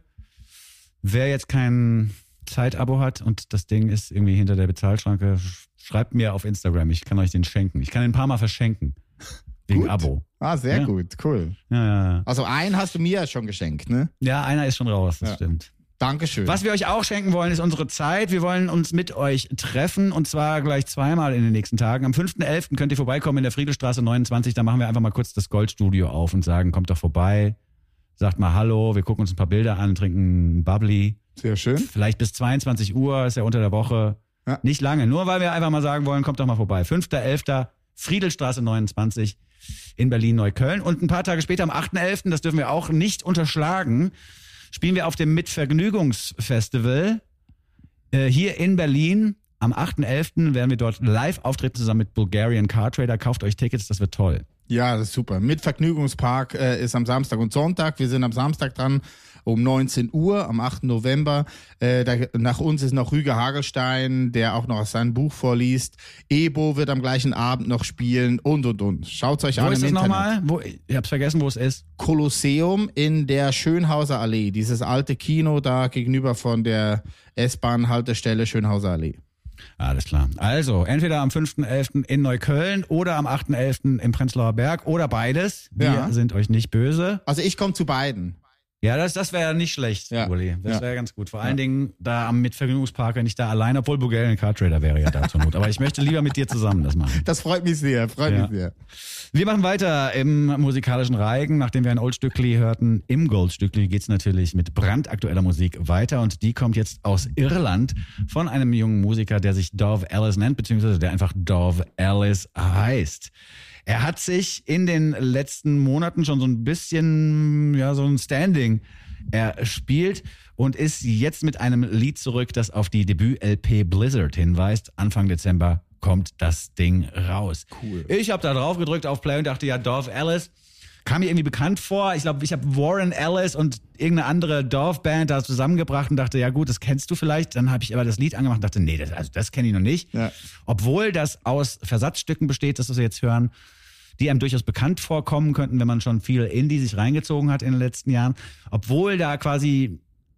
Wer jetzt kein Zeitabo hat und das Ding ist irgendwie hinter der Bezahlschranke, sch- schreibt mir auf Instagram. Ich kann euch den schenken. Ich kann den ein paar Mal verschenken. Wegen Gut. Abo. Ah, sehr Ja. gut, cool. Ja, ja, ja. Also einen hast du mir ja schon geschenkt, ne? Ja, einer ist schon raus, das Ja. stimmt. Dankeschön. Was wir euch auch schenken wollen, ist unsere Zeit. Wir wollen uns mit euch treffen und zwar gleich zweimal in den nächsten Tagen. Am fünften elften könnt ihr vorbeikommen in der Friedelstraße neunundzwanzig. Da machen wir einfach mal kurz das Goldstudio auf und sagen, kommt doch vorbei. Sagt mal Hallo, wir gucken uns ein paar Bilder an, trinken ein Bubbly. Sehr schön. Vielleicht bis zweiundzwanzig Uhr, ist ja unter der Woche. Ja. Nicht lange, nur weil wir einfach mal sagen wollen, kommt doch mal vorbei. fünften elften Friedelstraße neunundzwanzig in Berlin-Neukölln. Und ein paar Tage später, am achten elften, das dürfen wir auch nicht unterschlagen, spielen wir auf dem Mitvergnügungsfestival äh, hier in Berlin. Am achten elften werden wir dort live auftreten zusammen mit Bulgarian Car Trader. Kauft euch Tickets, das wird toll. Ja, das ist super. Mit Vergnügungspark äh, ist am Samstag und Sonntag. Wir sind am Samstag dran um neunzehn Uhr, am achten November. Äh, da, nach uns ist noch Rüger Hagelstein, der auch noch aus seinem Buch vorliest. Ebo wird am gleichen Abend noch spielen und, und, und. Schaut's euch Wo an ist im das Internet. nochmal? Wo, ich hab's vergessen, wo es ist. Kolosseum in der Schönhauser Allee. Dieses alte Kino da gegenüber von der S-Bahn-Haltestelle Schönhauser Allee. Alles klar. Also, entweder am fünften elften in Neukölln oder am achten elften im Prenzlauer Berg oder beides. Wir Ja. sind euch nicht böse. Also ich komme zu beiden. Ja, das, das wäre nicht schlecht, Ja. Uli. Das Ja. wäre ganz gut. Vor allen Dingen da am Mitvergnügungspark, wenn ich da allein, obwohl Bulgarian Car Trader wäre ja da zur Not. Aber ich möchte lieber mit dir zusammen das machen. Das freut mich sehr, freut Ja. mich sehr. Wir machen weiter im musikalischen Reigen. Nachdem wir ein Oldstückli hörten, im Goldstückli geht's natürlich mit brandaktueller Musik weiter. Und die kommt jetzt aus Irland von einem jungen Musiker, der sich Dov Ellis nennt, beziehungsweise der einfach Dov Ellis heißt. Er hat sich in den letzten Monaten schon so ein bisschen, ja, so ein Standing erspielt und ist jetzt mit einem Lied zurück, das auf die Debüt-L P Blizzard hinweist. Anfang Dezember kommt das Ding raus. Cool. Ich habe da drauf gedrückt auf Play und dachte, ja, Dov Ellis kam mir irgendwie bekannt vor. Ich glaube, ich habe Warren Ellis und irgendeine andere Dov-Band da zusammengebracht und dachte, ja gut, das kennst du vielleicht. Dann habe ich aber das Lied angemacht und dachte, nee, das, also das kenne ich noch nicht. Ja. Obwohl das aus Versatzstücken besteht, das, was wir jetzt hören, die einem durchaus bekannt vorkommen könnten, wenn man schon viel Indie sich reingezogen hat in den letzten Jahren. Obwohl da quasi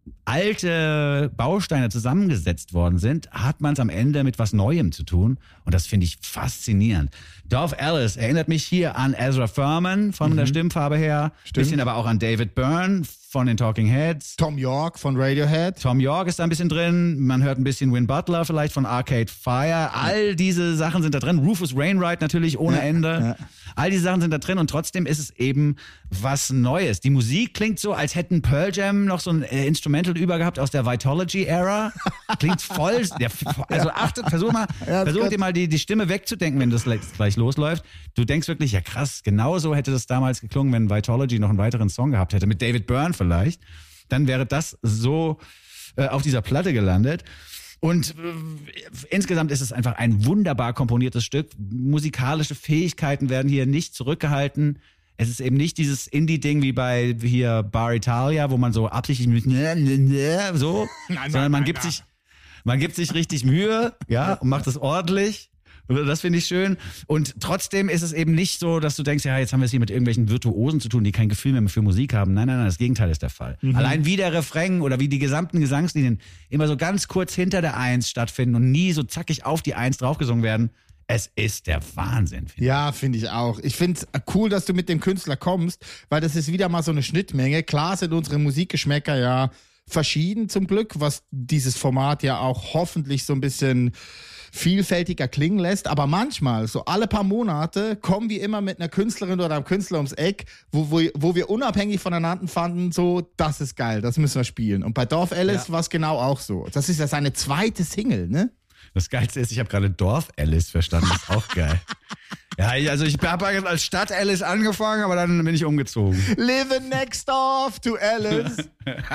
alte Bausteine zusammengesetzt worden sind, hat man es am Ende mit was Neuem zu tun. Und das finde ich faszinierend. Dov Ellis erinnert mich hier an Ezra Furman von der Stimmfarbe her. Bisschen aber auch an David Byrne von den Talking Heads. Tom York von Radiohead. Tom York ist da ein bisschen drin. Man hört ein bisschen Win Butler vielleicht von Arcade Fire. All diese Sachen sind da drin. Rufus Wainwright natürlich ohne Ja, Ende. ja. All diese Sachen sind da drin und trotzdem ist es eben was Neues. Die Musik klingt so, als hätten Pearl Jam noch so ein äh, Instrumental übergehabt aus der Vitology-Ära. Klingt voll. Der, also achtet, versuch mal, Ja, das versuch geht. dir mal die, die Stimme wegzudenken, wenn das gleich gleich losläuft. Du denkst wirklich, ja krass, genauso hätte das damals geklungen, wenn Vitology noch einen weiteren Song gehabt hätte. Mit David Byrne vielleicht. Dann wäre das so äh, auf dieser Platte gelandet. Und äh, insgesamt ist es einfach ein wunderbar komponiertes Stück. Musikalische Fähigkeiten werden hier nicht zurückgehalten. Es ist eben nicht dieses Indie-Ding wie bei hier Bar Italia, wo man so absichtlich mit so, sondern man gibt sich, man gibt sich richtig Mühe, ja, und macht es ordentlich. Das finde ich schön. Und trotzdem ist es eben nicht so, dass du denkst, ja, jetzt haben wir es hier mit irgendwelchen Virtuosen zu tun, die kein Gefühl mehr für Musik haben. Nein, nein, nein, das Gegenteil ist der Fall. Allein wie der Refrain oder wie die gesamten Gesangslinien immer so ganz kurz hinter der Eins stattfinden und nie so zackig auf die Eins draufgesungen werden. Es ist der Wahnsinn. finde Ja, finde ich auch. Ich finde es cool, dass du mit dem Künstler kommst, weil das ist wieder mal so eine Schnittmenge. Klar sind unsere Musikgeschmäcker ja verschieden zum Glück, was dieses Format ja auch hoffentlich so ein bisschen vielfältiger klingen lässt, aber manchmal, so alle paar Monate, kommen wir immer mit einer Künstlerin oder einem Künstler ums Eck, wo, wo, wo wir unabhängig voneinander fanden, so, das ist geil, das müssen wir spielen. Und bei Dorf Alice Ja. war es genau auch so. Das ist ja seine zweite Single, ne? Das Geilste ist, ich habe gerade Dorf Alice verstanden, das ist auch geil. Ja, ich- also ich habe als Stadt Alice angefangen, aber dann bin ich umgezogen. Living next door to Alice.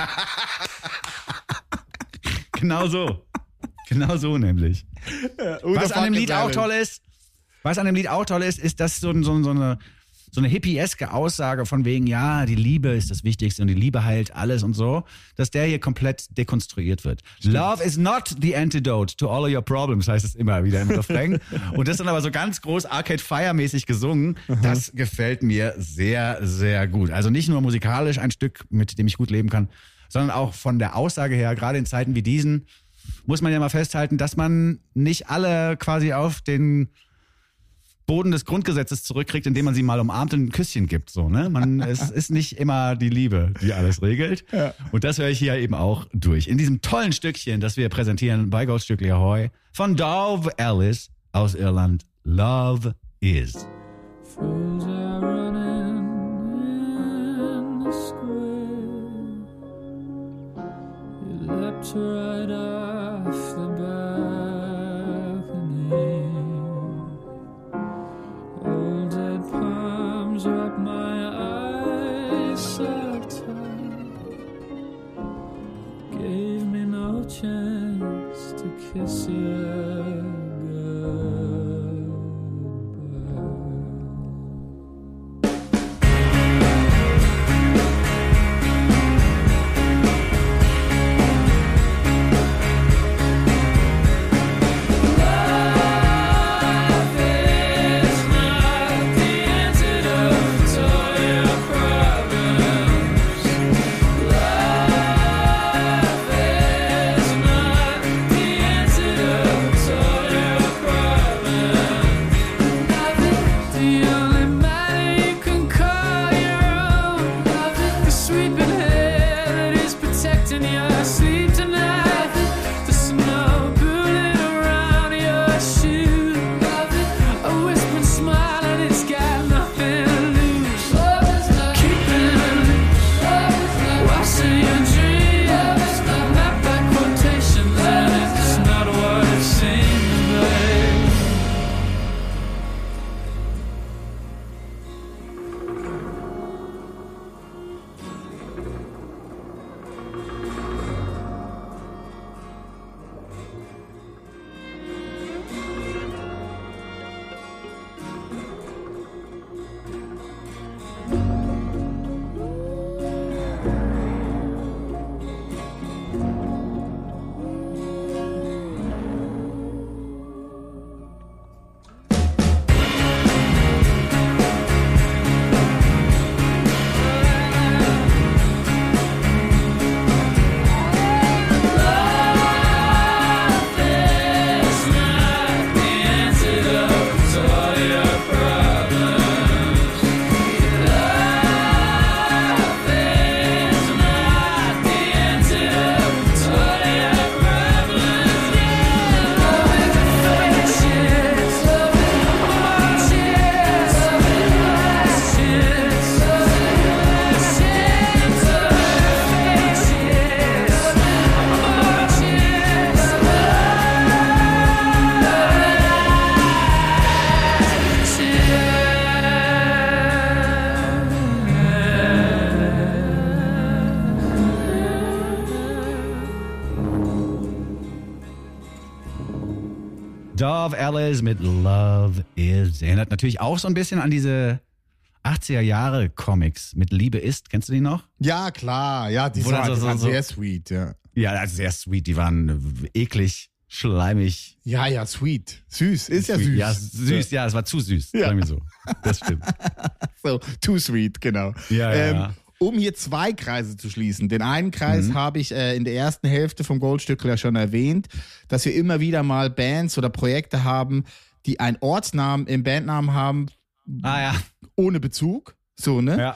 Genau so. Genau so nämlich. Was an dem Lied auch toll ist, was an dem Lied auch toll ist, ist, dass so, so, so eine, so eine hippieske Aussage von wegen, ja, die Liebe ist das Wichtigste und die Liebe heilt alles und so, dass der hier komplett dekonstruiert wird. Love is not the antidote to all of your problems, heißt es immer wieder im Refrain. Und das dann aber so ganz groß Arcade Fire-mäßig gesungen. Das gefällt mir sehr, sehr gut. Also nicht nur musikalisch ein Stück, mit dem ich gut leben kann, sondern auch von der Aussage her, gerade in Zeiten wie diesen, muss man ja mal festhalten, dass man nicht alle quasi auf den Boden des Grundgesetzes zurückkriegt, indem man sie mal umarmt und ein Küsschen gibt. So, ne? Man, es ist nicht immer die Liebe, die alles regelt. Ja. Und das höre ich hier eben auch durch. In diesem tollen Stückchen, das wir präsentieren bei Goldstückli Ahoy von Dorf Alice aus Irland. Love is. Fools are running in the square. You leapt right off the balcony. Old dead palms wrap my eyes so tight. Gave me no chance to kiss you goodbye. Dorf Alice mit Love is. Erinnert natürlich auch so ein bisschen an diese achtziger Jahre Comics mit Liebe ist. Kennst du die noch? Ja, klar. Ja, die Wo waren, dann so- die so- waren so- sehr sweet, ja. Ja, also sehr sweet. Die waren eklig, schleimig. Ja, ja, sweet. Süß. Ist ja süß. Ja, süß, ja, es war zu süß. Ja. Sagen wir so. Das stimmt. So, too sweet, genau. Ja, ja, ja. Um hier zwei Kreise zu schließen. Den einen Kreis Mhm. habe ich äh, in der ersten Hälfte vom Goldstückler schon erwähnt, dass wir immer wieder mal Bands oder Projekte haben, die einen Ortsnamen im Bandnamen haben, Ah ja. ohne Bezug. So, ne? Ja.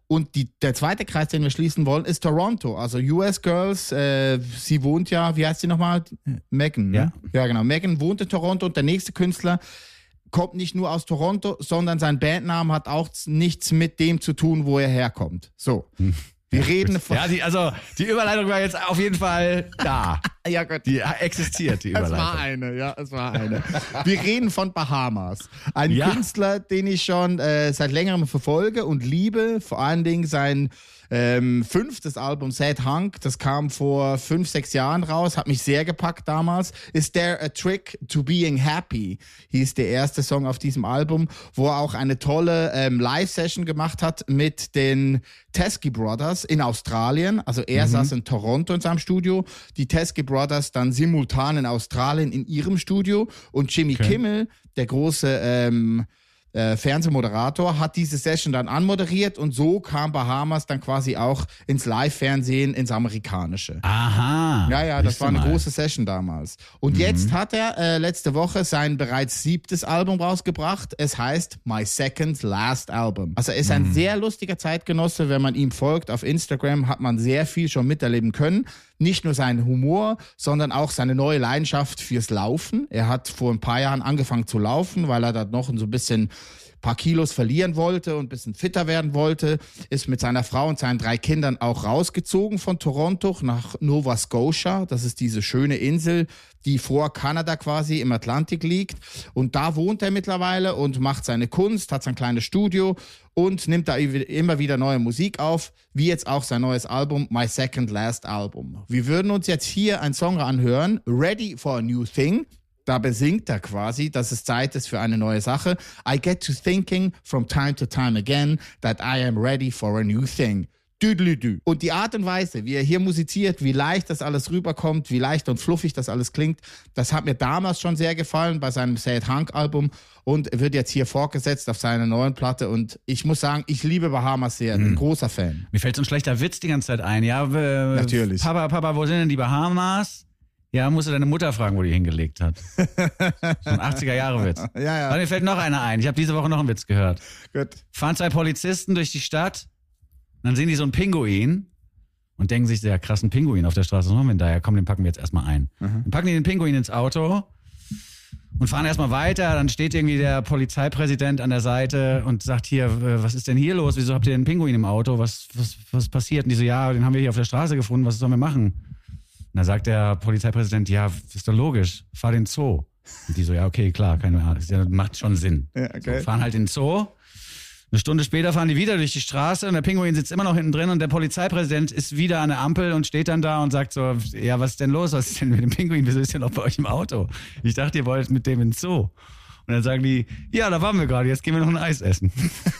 Und die, der zweite Kreis, den wir schließen wollen, ist Toronto. Also U S Girls, äh, sie wohnt ja, wie heißt sie nochmal? Megan. Ja. Ne? Ja, genau. Megan wohnt in Toronto und der nächste Künstler kommt nicht nur aus Toronto, sondern sein Bandname hat auch nichts mit dem zu tun, wo er herkommt. So. Wir reden von. Ja, die, also die Überleitung war jetzt auf jeden Fall da. Ja, Gott. Die existiert, die Es Überleitung. war eine, ja, es war eine. Wir reden von Bahamas. Ein Ja. Künstler, den ich schon äh, seit längerem verfolge und liebe. Vor allen Dingen sein ähm, fünftes Album, Sad Hunk, das kam vor fünf, sechs Jahren raus, hat mich sehr gepackt damals. Is There a Trick to Being Happy? Hieß der erste Song auf diesem Album, wo er auch eine tolle ähm, Live-Session gemacht hat mit den Teskey Brothers in Australien. Also er Mhm. saß in Toronto in seinem Studio, die Teskey Brothers dann simultan in Australien in ihrem Studio und Jimmy Okay. Kimmel, der große ähm, äh, Fernsehmoderator, hat diese Session dann anmoderiert und so kam Bahamas dann quasi auch ins Live-Fernsehen, ins Amerikanische. Aha. Ja, ja, das Siehst war du eine mal. große Session damals. Und jetzt hat er äh, letzte Woche sein bereits siebtes Album rausgebracht. Es heißt My Second Last Album. Also er ist ein sehr lustiger Zeitgenosse. Wenn man ihm folgt auf Instagram, hat man sehr viel schon miterleben können. Nicht nur seinen Humor, sondern auch seine neue Leidenschaft fürs Laufen. Er hat vor ein paar Jahren angefangen zu laufen, weil er da noch so ein bisschen paar Kilos verlieren wollte und ein bisschen fitter werden wollte, ist mit seiner Frau und seinen drei Kindern auch rausgezogen von Toronto nach Nova Scotia. Das ist diese schöne Insel, die vor Kanada quasi im Atlantik liegt. Und da wohnt er mittlerweile und macht seine Kunst, hat sein kleines Studio und nimmt da immer wieder neue Musik auf, wie jetzt auch sein neues Album, My Second Last Album. Wir würden uns jetzt hier einen Song anhören, Ready for a New Thing. Da besingt er quasi, dass es Zeit ist für eine neue Sache. I get to thinking from time to time again that I am ready for a new thing. Düdelüdü. Und die Art und Weise, wie er hier musiziert, wie leicht das alles rüberkommt, wie leicht und fluffig das alles klingt, das hat mir damals schon sehr gefallen bei seinem Sad Hunk Album und wird jetzt hier fortgesetzt auf seiner neuen Platte. Und ich muss sagen, ich liebe Bahamas sehr, bin ein großer Fan. Mir fällt so ein schlechter Witz die ganze Zeit ein. Ja, äh, Natürlich. Papa, Papa, wo sind denn die Bahamas? Ja, musst du deine Mutter fragen, wo die hingelegt hat. So ein achtziger-Jahre-Witz. Ja, ja. Aber mir fällt noch einer ein. Ich habe diese Woche noch einen Witz gehört. Gut. Fahren zwei Polizisten durch die Stadt, und dann sehen die so einen Pinguin und denken sich, sehr krassen Pinguin auf der Straße. Was machen wir denn da? Ja, komm, den packen wir jetzt erstmal ein. Dann packen die den Pinguin ins Auto und fahren erstmal weiter. Dann steht irgendwie der Polizeipräsident an der Seite und sagt hier, äh, was ist denn hier los? Wieso habt ihr den Pinguin im Auto? Was, was, was passiert? Und die so, ja, den haben wir hier auf der Straße gefunden. Was sollen wir machen? Und dann sagt der Polizeipräsident, ja, ist doch logisch, fahr den Zoo. Und die so, ja, okay, klar, keine Ahnung, das macht schon Sinn. Ja, okay. So, fahren halt in den Zoo. Eine Stunde später fahren die wieder durch die Straße und der Pinguin sitzt immer noch hinten drin und der Polizeipräsident ist wieder an der Ampel und steht dann da und sagt so, ja, was ist denn los? Was ist denn mit dem Pinguin? Wieso ist der noch bei euch im Auto? Ich dachte, ihr wollt mit dem ins Zoo. Und dann sagen die, ja, da waren wir gerade, jetzt gehen wir noch ein Eis essen.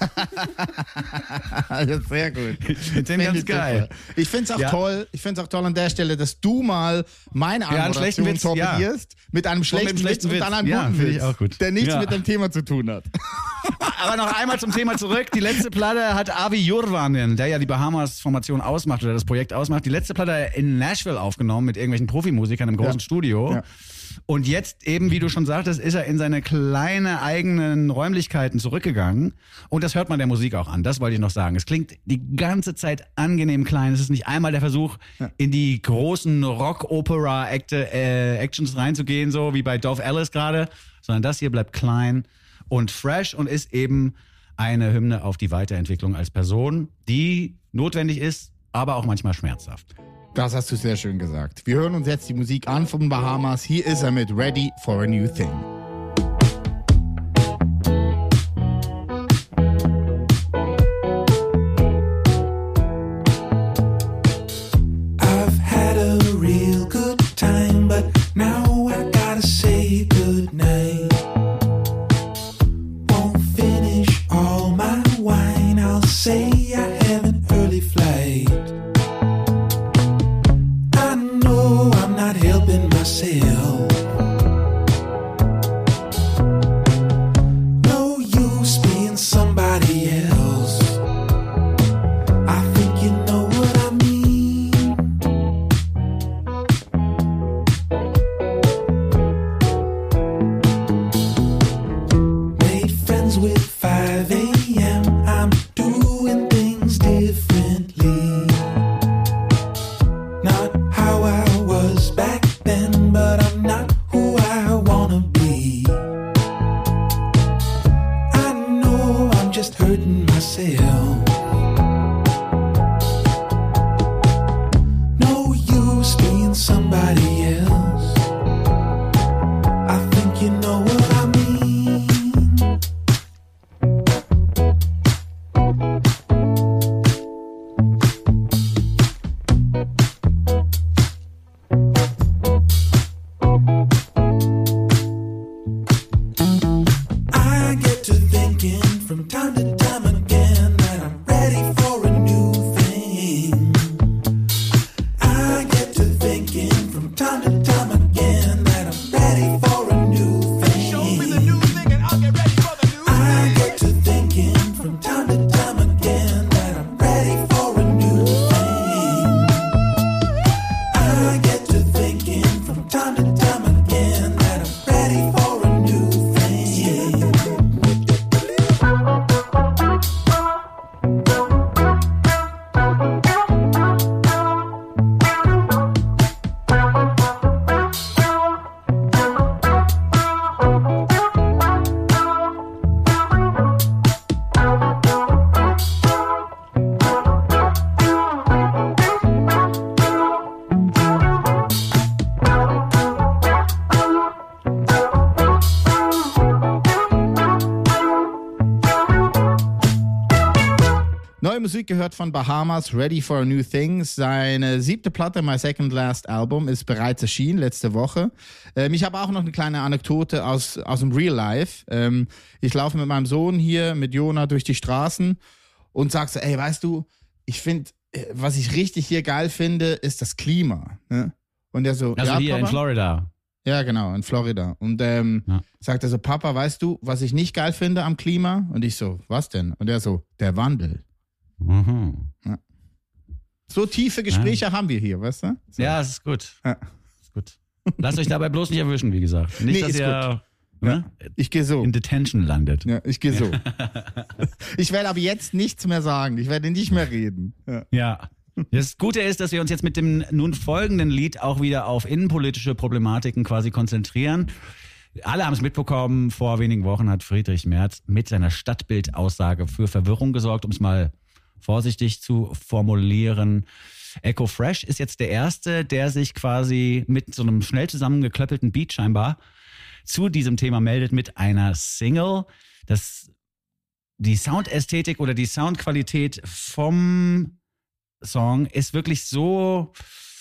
Das ist sehr gut. Ich finde den Find ganz ich geil. super. Ich finde es auch Ja. toll, ich finde es auch toll an der Stelle, dass du mal meine Ja, einen schlechten Anmoderation Witz, ja. torpedierst mit einem schlechten, einem schlechten Witz und dann einem Witz. Ja, guten finde ich Witz, auch gut. der nichts Ja. mit dem Thema zu tun hat. Aber noch einmal zum Thema zurück. Die letzte Platte hat Avi Jurvanen, der ja die Bahamas-Formation ausmacht oder das Projekt ausmacht, die letzte Platte in Nashville aufgenommen mit irgendwelchen Profimusikern im großen Ja. Studio. Ja. Und jetzt eben, wie du schon sagtest, ist er in seine kleine eigenen Räumlichkeiten zurückgegangen. Und das hört man der Musik auch an. Das wollte ich noch sagen. Es klingt die ganze Zeit angenehm klein. Es ist nicht einmal der Versuch, in die großen Rock-Opera-Actions reinzugehen, so wie bei Dove Ellis gerade, sondern das hier bleibt klein und fresh und ist eben eine Hymne auf die Weiterentwicklung als Person, die notwendig ist, aber auch manchmal schmerzhaft. Das hast du sehr schön gesagt. Wir hören uns jetzt die Musik an von Bahamas. Hier ist er mit Ready for a New Thing. I've had a real good time, but now I gotta say goodnight. Won't finish all my wine, I'll say I have an early flight. I know I'm not helping myself. No use being somebody else. I think you know what I mean. Made friends with five a.m. I'm doing things different. time to time again that I'm ready for a new thing. Show me the new thing and I'll get ready for the new I thing. get to thinking from time to time again that I'm ready for a new thing. I get to thinking from time to time again that I'm ready for a new thing. Neue Musik gehört von Bahamas, Ready for a New Thing. Seine siebte Platte, My Second Last Album, ist bereits erschienen, letzte Woche. Ähm, ich habe auch noch eine kleine Anekdote aus, aus dem Real Life. Ähm, ich laufe mit meinem Sohn hier, mit Jona, durch die Straßen und sag so, ey, weißt du, ich finde, was ich richtig hier geil finde, ist das Klima. Ne? Und er so, Also ja, hier Papa? in Florida. Ja, genau, in Florida. Und ähm, Ja. sagt er so, Papa, weißt du, was ich nicht geil finde am Klima? Und ich so, was denn? Und er so, der Wandel. Mhm. So tiefe Gespräche haben wir hier, weißt du? So. Ja, es ist gut. Ja. Ist gut. Lasst euch dabei bloß nicht erwischen, wie gesagt. Nicht, Nee, dass ist ihr ne, Ich gehe so. in Detention landet. Ja, ich gehe so. Ich werde aber jetzt nichts mehr sagen. Ich werde nicht mehr reden. Ja. Ja. Das Gute ist, dass wir uns jetzt mit dem nun folgenden Lied auch wieder auf innenpolitische Problematiken quasi konzentrieren. Alle haben es mitbekommen, vor wenigen Wochen hat Friedrich Merz mit seiner Stadtbildaussage für Verwirrung gesorgt, um es mal vorsichtig zu formulieren. Echo Fresh ist jetzt der Erste, der sich quasi mit so einem schnell zusammengeklöppelten Beat scheinbar zu diesem Thema meldet mit einer Single. Das, die Soundästhetik oder die Soundqualität vom Song ist wirklich so,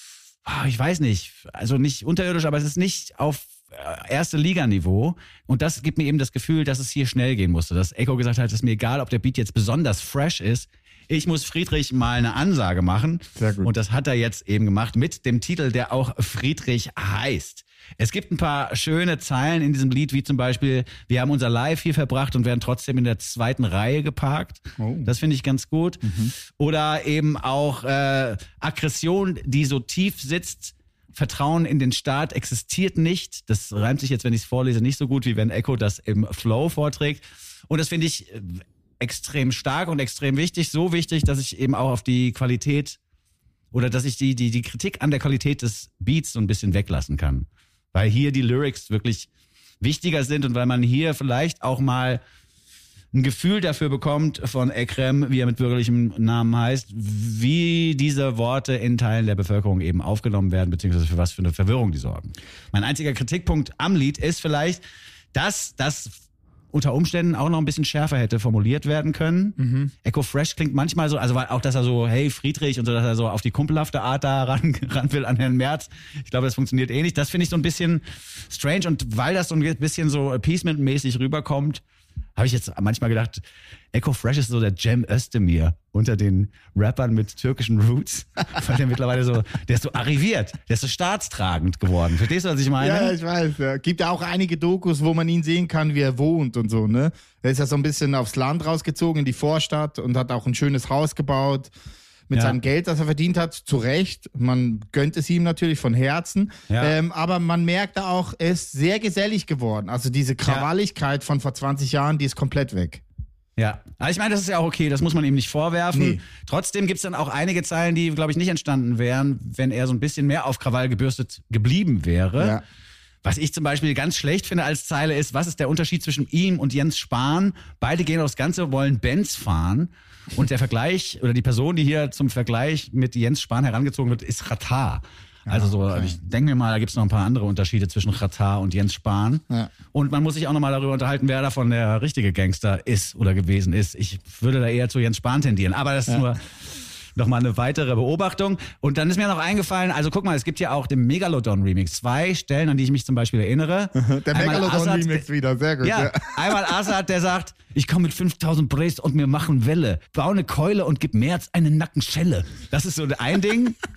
ich weiß nicht, also nicht unterirdisch, aber es ist nicht auf erste Liga-Niveau. Und das gibt mir eben das Gefühl, dass es hier schnell gehen musste. Dass Echo gesagt hat, es ist mir egal, ob der Beat jetzt besonders fresh ist. Ich muss Friedrich mal eine Ansage machen. Sehr gut. Und das hat er jetzt eben gemacht mit dem Titel, der auch Friedrich heißt. Es gibt ein paar schöne Zeilen in diesem Lied, wie zum Beispiel, wir haben unser Live hier verbracht und werden trotzdem in der zweiten Reihe geparkt. Oh. Das finde ich ganz gut. Oder eben auch äh, Aggression, die so tief sitzt. Vertrauen in den Staat existiert nicht. Das reimt sich jetzt, wenn ich es vorlese, nicht so gut, wie wenn Echo das im Flow vorträgt. Und das finde ich äh, extrem stark und extrem wichtig. So wichtig, dass ich eben auch auf die Qualität oder dass ich die, die, die Kritik an der Qualität des Beats so ein bisschen weglassen kann. Weil hier die Lyrics wirklich wichtiger sind und weil man hier vielleicht auch mal ein Gefühl dafür bekommt von Ekrem, wie er mit bürgerlichem Namen heißt, wie diese Worte in Teilen der Bevölkerung eben aufgenommen werden, beziehungsweise für was für eine Verwirrung die sorgen. Mein einziger Kritikpunkt am Lied ist vielleicht, dass das unter Umständen auch noch ein bisschen schärfer hätte formuliert werden können. Mhm. Echo Fresh klingt manchmal so, also auch, dass er so, hey Friedrich und so, dass er so auf die kumpelhafte Art da ran, ran will an Herrn Merz. Ich glaube, das funktioniert eh nicht. Das finde ich so ein bisschen strange und weil das so ein bisschen so appeasement-mäßig rüberkommt, habe ich jetzt manchmal gedacht, Echo Fresh ist so der Cem Özdemir unter den Rappern mit türkischen Roots, weil der mittlerweile so, der ist so arriviert, der ist so staatstragend geworden. Verstehst du, was ich meine? Ja, ich weiß. Ja. Gibt ja auch einige Dokus, wo man ihn sehen kann, wie er wohnt und so, ne? Er ist ja so ein bisschen aufs Land rausgezogen, in die Vorstadt und hat auch ein schönes Haus gebaut. Mit Ja. seinem Geld, das er verdient hat, zu Recht. Man gönnt es ihm natürlich von Herzen. Ja. Ähm, aber man merkt da auch, er ist sehr gesellig geworden. Also diese Krawalligkeit von vor zwanzig Jahren, die ist komplett weg. Ja, aber ich meine, das ist ja auch okay, das muss man ihm nicht vorwerfen. Nee. Trotzdem gibt's dann auch einige Zeilen, die, glaube ich, nicht entstanden wären, wenn er so ein bisschen mehr auf Krawall gebürstet geblieben wäre. Ja. Was ich zum Beispiel ganz schlecht finde als Zeile ist, was ist der Unterschied zwischen ihm und Jens Spahn? Beide gehen aufs Ganze, wollen Benz fahren. Und der Vergleich oder die Person, die hier zum Vergleich mit Jens Spahn herangezogen wird, ist Xatar. Also so, okay. ich denke mir mal, da gibt's noch ein paar andere Unterschiede zwischen Xatar und Jens Spahn. Ja. Und man muss sich auch nochmal darüber unterhalten, wer davon der richtige Gangster ist oder gewesen ist. Ich würde da eher zu Jens Spahn tendieren. Aber das ist Ja. nur nochmal eine weitere Beobachtung. Und dann ist mir noch eingefallen, also guck mal, es gibt ja auch den Megalodon-Remix. Zwei Stellen, an die ich mich zum Beispiel erinnere. Der Einmal Assad, Megalodon-Remix wieder, sehr gut. ja, Ja. einmal Assad, der sagt, ich komme mit fünftausend Brace und wir machen Welle. Bau eine Keule und gib Merz eine Nackenschelle. Das ist so ein Ding.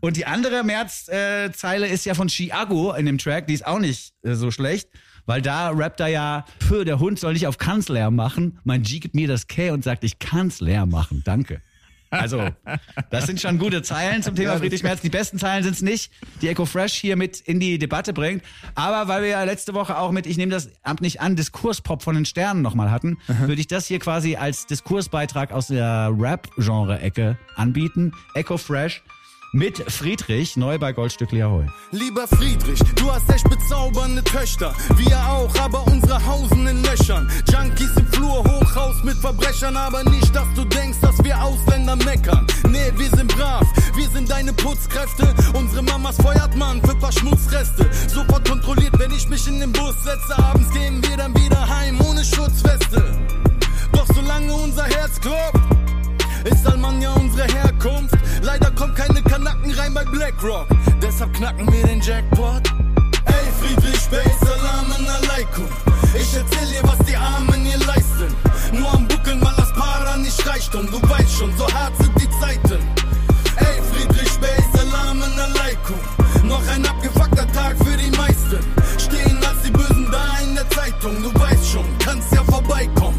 Und die andere März-Zeile ist ja von Chiago in dem Track, die ist auch nicht äh, so schlecht, weil da rappt er ja, Pö, der Hund soll nicht auf Kanzler machen. Mein G gibt mir das K und sagt, ich kann's leer machen. Danke. Also, das sind schon gute Zeilen zum Thema Friedrich Merz. Die besten Zeilen sind es nicht, die Echo Fresh hier mit in die Debatte bringt. Aber weil wir ja letzte Woche auch mit, ich nehme das Amt nicht an, Diskurspop von den Sternen nochmal hatten, mhm. würde ich das hier quasi als Diskursbeitrag aus der Rap-Genre-Ecke anbieten. Echo Fresh mit Friedrich, neu bei Goldstückli Ahoi. Lieber Friedrich, du hast echt bezaubernde Töchter. Wir auch, aber unsere hausen in Löchern. Junkies im Flur, Hochhaus mit Verbrechern. Aber nicht, dass du denkst, dass wir Ausländer meckern. Nee, wir sind brav, wir sind deine Putzkräfte. Unsere Mamas feuert man für paar Schmutzreste. Sofort kontrolliert, wenn ich mich in den Bus setze. Abends gehen wir dann wieder heim ohne Schutzweste. Doch solange unser Herz klopft, ist Almanja unsere Herkunft. Leider kommt keine Kanaken rein bei BlackRock. Deshalb knacken wir den Jackpot. Ey Friedrich Bey, Salamen Aleikum. Ich erzähl dir, was die Armen hier leisten. Nur am Buckeln, weil das Para nicht reicht. Und du weißt schon, so hart sind die Zeiten. Ey Friedrich Bey, Salamen Aleikum. Noch ein abgefuckter Tag für die meisten. Stehen als die Bösen da in der Zeitung. Du weißt schon, kannst ja vorbeikommen.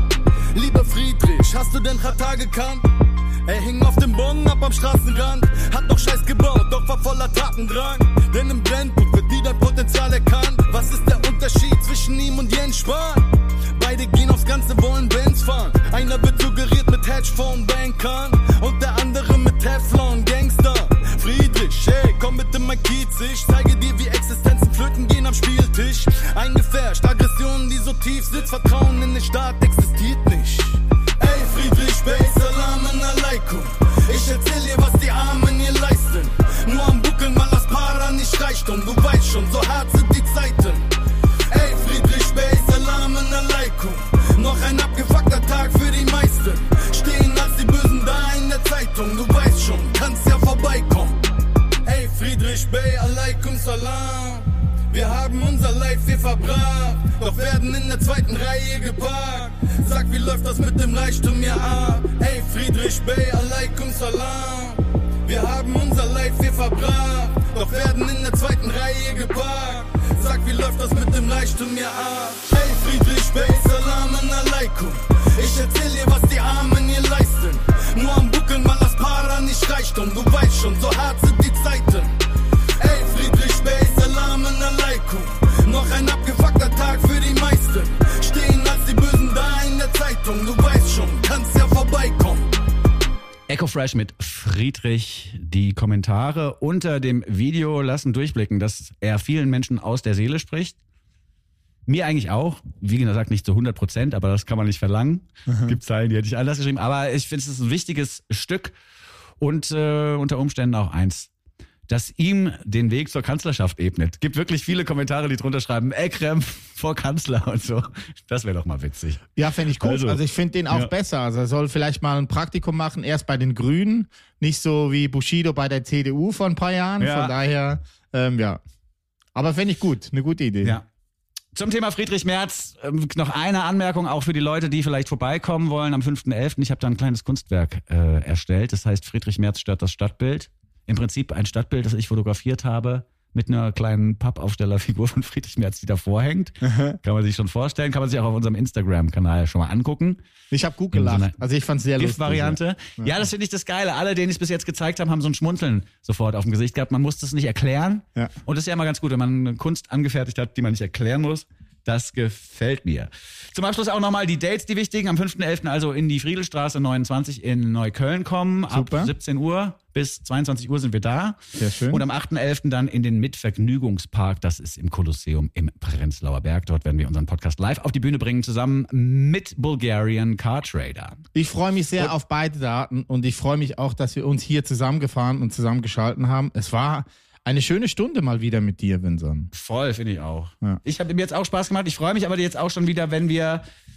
Lieber Friedrich, hast du den Chata gekannt? Er hing auf dem Bon ab am Straßenrand. Hat noch Scheiß gebaut, doch war voller Tatendrang. Denn im Brennpunkt wird nie dein Potenzial erkannt. Was ist der Unterschied zwischen ihm und Jens Spahn? Beide gehen aufs Ganze, wollen Benz fahren. Einer wird suggeriert mit Hedgefonds-Bankern und der andere mit Teflon-Gangster. Friedrich, hey, komm bitte mal Kiez. Ich zeige dir, wie Existenzen flöten gehen am Spieltisch. Eingefärscht, Aggressionen, die so tief sitzt. Vertrauen in den Staat existiert nicht. Ey, Friedrich Bey, Salamen Aleikum. Ich erzähl dir, was die Armen hier leisten. Nur am Buckeln, weil das Para nicht reicht. Und du weißt schon, so hart sind die Zeiten. Ey, Friedrich Bey, Salamen Aleikum. Noch ein abgefuckter Tag für die meisten. Stehen als die Bösen da in der Zeitung. Du weißt schon, kannst ja vorbeikommen. Ey, Friedrich Bey, Aleikum Salam. Wir haben unser Life hier verbracht, doch werden in der zweiten Reihe geparkt. Sag, wie läuft das mit dem Reichtum hier ab? Ey, Friedrich Bey, Aleikum Salam. Wir haben unser Life hier verbracht, doch werden in der zweiten Reihe geparkt. Sag, wie läuft das mit dem Reichtum hier ab? Ey, Friedrich Bey, Salamen Aleikum. Ich erzähl dir, was die Armen hier leisten. Nur am Buckeln, weil das Para nicht reicht. Und du weißt schon, so hart sind die Zeiten. Ey, Friedrich Bey, Salamen Aleikum. Noch ein abgefuckter Tag für die meisten. Stehen als die Bösen da in der Zeitung. Du weißt schon, kannst ja vorbeikommen. Echo Fresh mit Friedrich. Die Kommentare unter dem Video lassen durchblicken, dass er vielen Menschen aus der Seele spricht. Mir eigentlich auch. Wie gesagt, nicht zu hundert Prozent, aber das kann man nicht verlangen. Mhm. Gibt Zeilen, die hätte ich anders geschrieben. Aber ich finde, es ist ein wichtiges Stück und äh, unter Umständen auch eins, das ihm den Weg zur Kanzlerschaft ebnet. Gibt wirklich viele Kommentare, die drunter schreiben, Ekrem vor Kanzler und so. Das wäre doch mal witzig. Ja, fände ich gut. Also, also ich finde den auch ja. besser. Also er soll vielleicht mal ein Praktikum machen, erst bei den Grünen, nicht so wie Bushido bei der C D U vor ein paar Jahren. Ja. Von daher, ähm, ja. Aber fände ich gut, eine gute Idee. Ja. Zum Thema Friedrich Merz ähm, noch eine Anmerkung, auch für die Leute, die vielleicht vorbeikommen wollen am fünften elften Ich habe da ein kleines Kunstwerk äh, erstellt. Das heißt, Friedrich Merz stört das Stadtbild. Im Prinzip ein Stadtbild, das ich fotografiert habe, mit einer kleinen Pappaufstellerfigur von Friedrich Merz, die davor hängt. Kann man sich schon vorstellen, kann man sich auch auf unserem Instagram-Kanal schon mal angucken. Ich habe gut gelacht, so also ich fand es sehr lustig. Variante. Ja, ja, das finde ich das Geile. Alle, denen ich es bis jetzt gezeigt habe, haben so ein Schmunzeln sofort auf dem Gesicht gehabt. Man muss das nicht erklären. Ja. Und das ist ja immer ganz gut, wenn man Kunst angefertigt hat, die man nicht erklären muss. Das gefällt mir. Zum Abschluss auch nochmal die Dates, die wichtigen. Am fünften elften also in die Friedelstraße neunundzwanzig in Neukölln kommen. Super. Ab siebzehn Uhr bis zweiundzwanzig Uhr sind wir da. Sehr schön. Und am achten elften dann in den Mitvergnügungspark. Das ist im Kolosseum im Prenzlauer Berg. Dort werden wir unseren Podcast live auf die Bühne bringen, zusammen mit Bulgarian Car Trader. Ich freue mich sehr und auf beide Daten und ich freue mich auch, dass wir uns hier zusammengefahren und zusammengeschalten haben. Es war eine schöne Stunde mal wieder mit dir, Vincent. Voll, finde ich auch. Ja. Ich habe mir jetzt auch Spaß gemacht. Ich freue mich aber jetzt auch schon wieder, wenn wir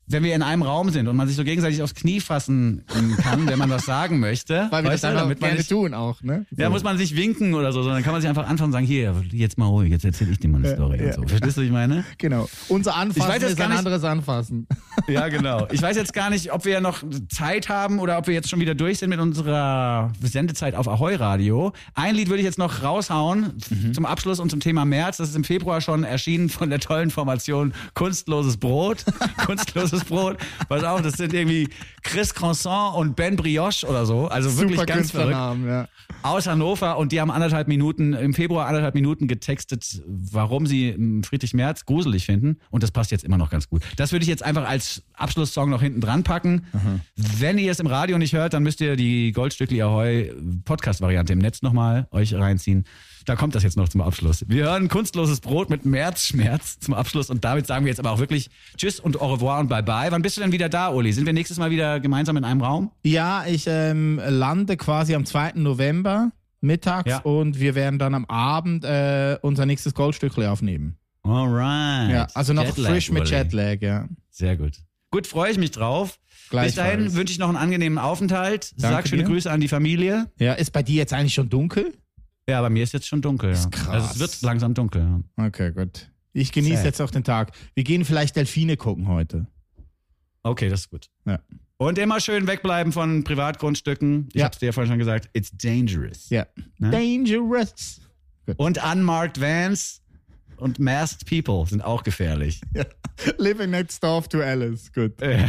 wenn wir in einem Raum sind und man sich so gegenseitig aufs Knie fassen kann, wenn man was sagen möchte. Weil wir weißt das du, einfach damit man gerne nicht, tun auch, ne? Ja, So. muss man sich winken oder so, sondern kann man sich einfach anfangen und sagen, hier, jetzt mal ruhig, jetzt erzähle ich dir mal eine Ja, Story ja. und so. Verstehst du, was ich meine? Genau. Unser Anfassen Ich weiß jetzt ist gar ein nicht- anderes Anfassen. Ja, genau. Ich weiß jetzt gar nicht, ob wir noch Zeit haben oder ob wir jetzt schon wieder durch sind mit unserer Sendezeit auf Ahoi Radio. Ein Lied würde ich jetzt noch raushauen Mhm. zum Abschluss und zum Thema März. Das ist im Februar schon erschienen von der tollen Formation Kunstloses Brot. Kunstloses Brot. Pass auf, das sind irgendwie Chris Croissant und Ben Brioche oder so. Also wirklich Super ganz verrückt. Künstlernamen, ja. Aus Hannover und die haben anderthalb Minuten, im Februar anderthalb Minuten getextet, warum sie ähm, Friedrich Merz gruselig finden und das passt jetzt immer noch ganz gut. Das würde ich jetzt einfach als Abschlusssong noch hinten dran packen. Wenn ihr es im Radio nicht hört, dann müsst ihr die Goldstückli Ahoi Podcast-Variante im Netz nochmal euch reinziehen. Da kommt das jetzt noch zum Abschluss. Wir hören Kunstloses Brot mit Märzschmerz zum Abschluss und damit sagen wir jetzt aber auch wirklich Tschüss und au revoir und bye bye. Wann bist du denn wieder da, Uli? Sind wir nächstes Mal wieder gemeinsam in einem Raum? Ja, ich ähm, lande quasi am zweiten November mittags Ja. und wir werden dann am Abend äh, unser nächstes Goldstückli aufnehmen. Alright. Ja, also noch Jetlag, frisch mit Uli. Jetlag, ja. Sehr gut. Gut, freue ich mich drauf. Bis Gleichfalls. dahin wünsche ich noch einen angenehmen Aufenthalt. Danke Sag schöne dir. Grüße an die Familie. Ja, ist bei dir jetzt eigentlich schon dunkel? Ja, bei mir ist jetzt schon dunkel. Ja. krass. Also es wird langsam dunkel. Ja. Okay, gut. Ich genieße Sad. jetzt auch den Tag. Wir gehen vielleicht Delfine gucken heute. Okay, das ist gut. Ja. Und immer schön wegbleiben von Privatgrundstücken. Ich Ja. hab's dir ja vorhin schon gesagt. It's dangerous. Ja. Ne? Dangerous. Und unmarked Vans und masked people sind auch gefährlich. Ja. Living next door to Alice. Gut. Ja.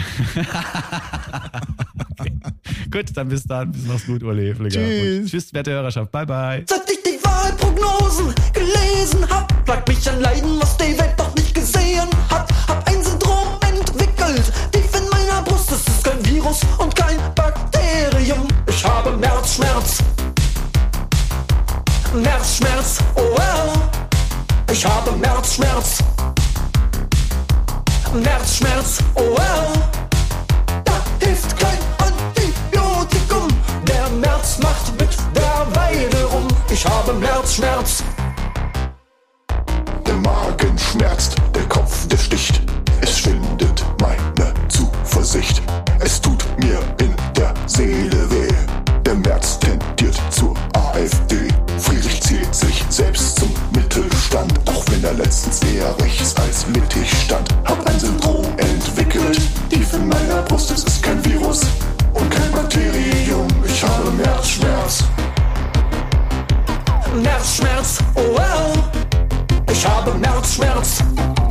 Okay. Gut, dann bis dann. Bis mach's gut, Uli Hefliger. Tschüss. Und Tschüss, werte Hörerschaft. Bye, bye. Seit ich die Wahlprognosen gelesen hab, plagt mich ein Leiden, was die Welt noch nicht gesehen hat. Hab ein Syndrom entwickelt, tief in meiner Brust. Es ist kein Virus und kein Bakterium. Ich habe Merzschmerz. Merzschmerz, oh well. Ich habe Merzschmerz. Merzschmerz, oh well. Da hilft kein Antibiotikum. Der März macht mit der Weide rum. Ich habe Merzschmerz. Der Magen schmerzt, der Kopf, der sticht. Es schwindet meine Zuversicht. Es tut mir in der Seele weh. Der März tendiert zur AfD. Friedrich zählt sich selbst zum Mittelstand. Auch wenn er letztens eher rechts als mittig stand. Hab ein Syndrom entwickelt. Tief in meiner Brust, es ist kein Virus und kein Bakterium. Ich habe Merzschmerz. Merzschmerz, oh well. Ich habe Merzschmerz.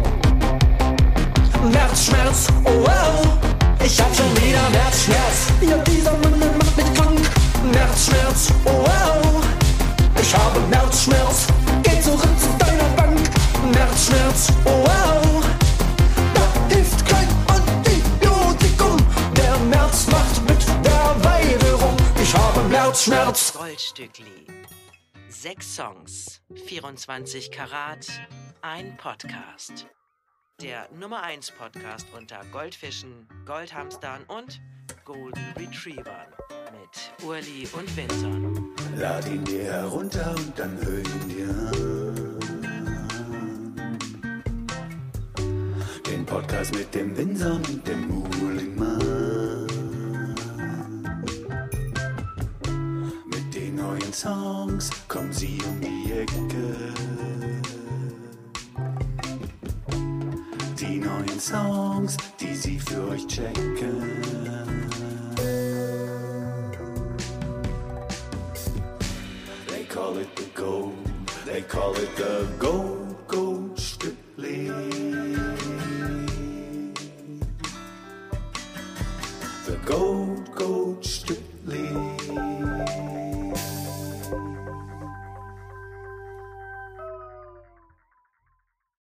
Merzschmerz, oh well. Ich hab schon wieder Merzschmerz. Ja, dieser Mann der macht mich krank. Merzschmerz, oh well. Ich habe Merzschmerz. Geh zurück zu deiner Bank. Merzschmerz, oh well. Da hilft kein Antibiotikum. Der März macht mit der Weide rum. Ich habe Merzschmerz. Goldstückli. Sechs Songs, vierundzwanzig Karat, ein Podcast. Der Nummer eins Podcast unter Goldfischen, Goldhamstern und Golden Retrievern mit Urli und Vincent. Lad ihn dir herunter und dann hör ihn dir an. Den Podcast mit dem Vincent und dem Muhlingmann. Mit den neuen Songs kommen sie um die Ecke. Die neuen Songs, die sie für euch checken. They call it the gold, they call it the gold, gold Stückli.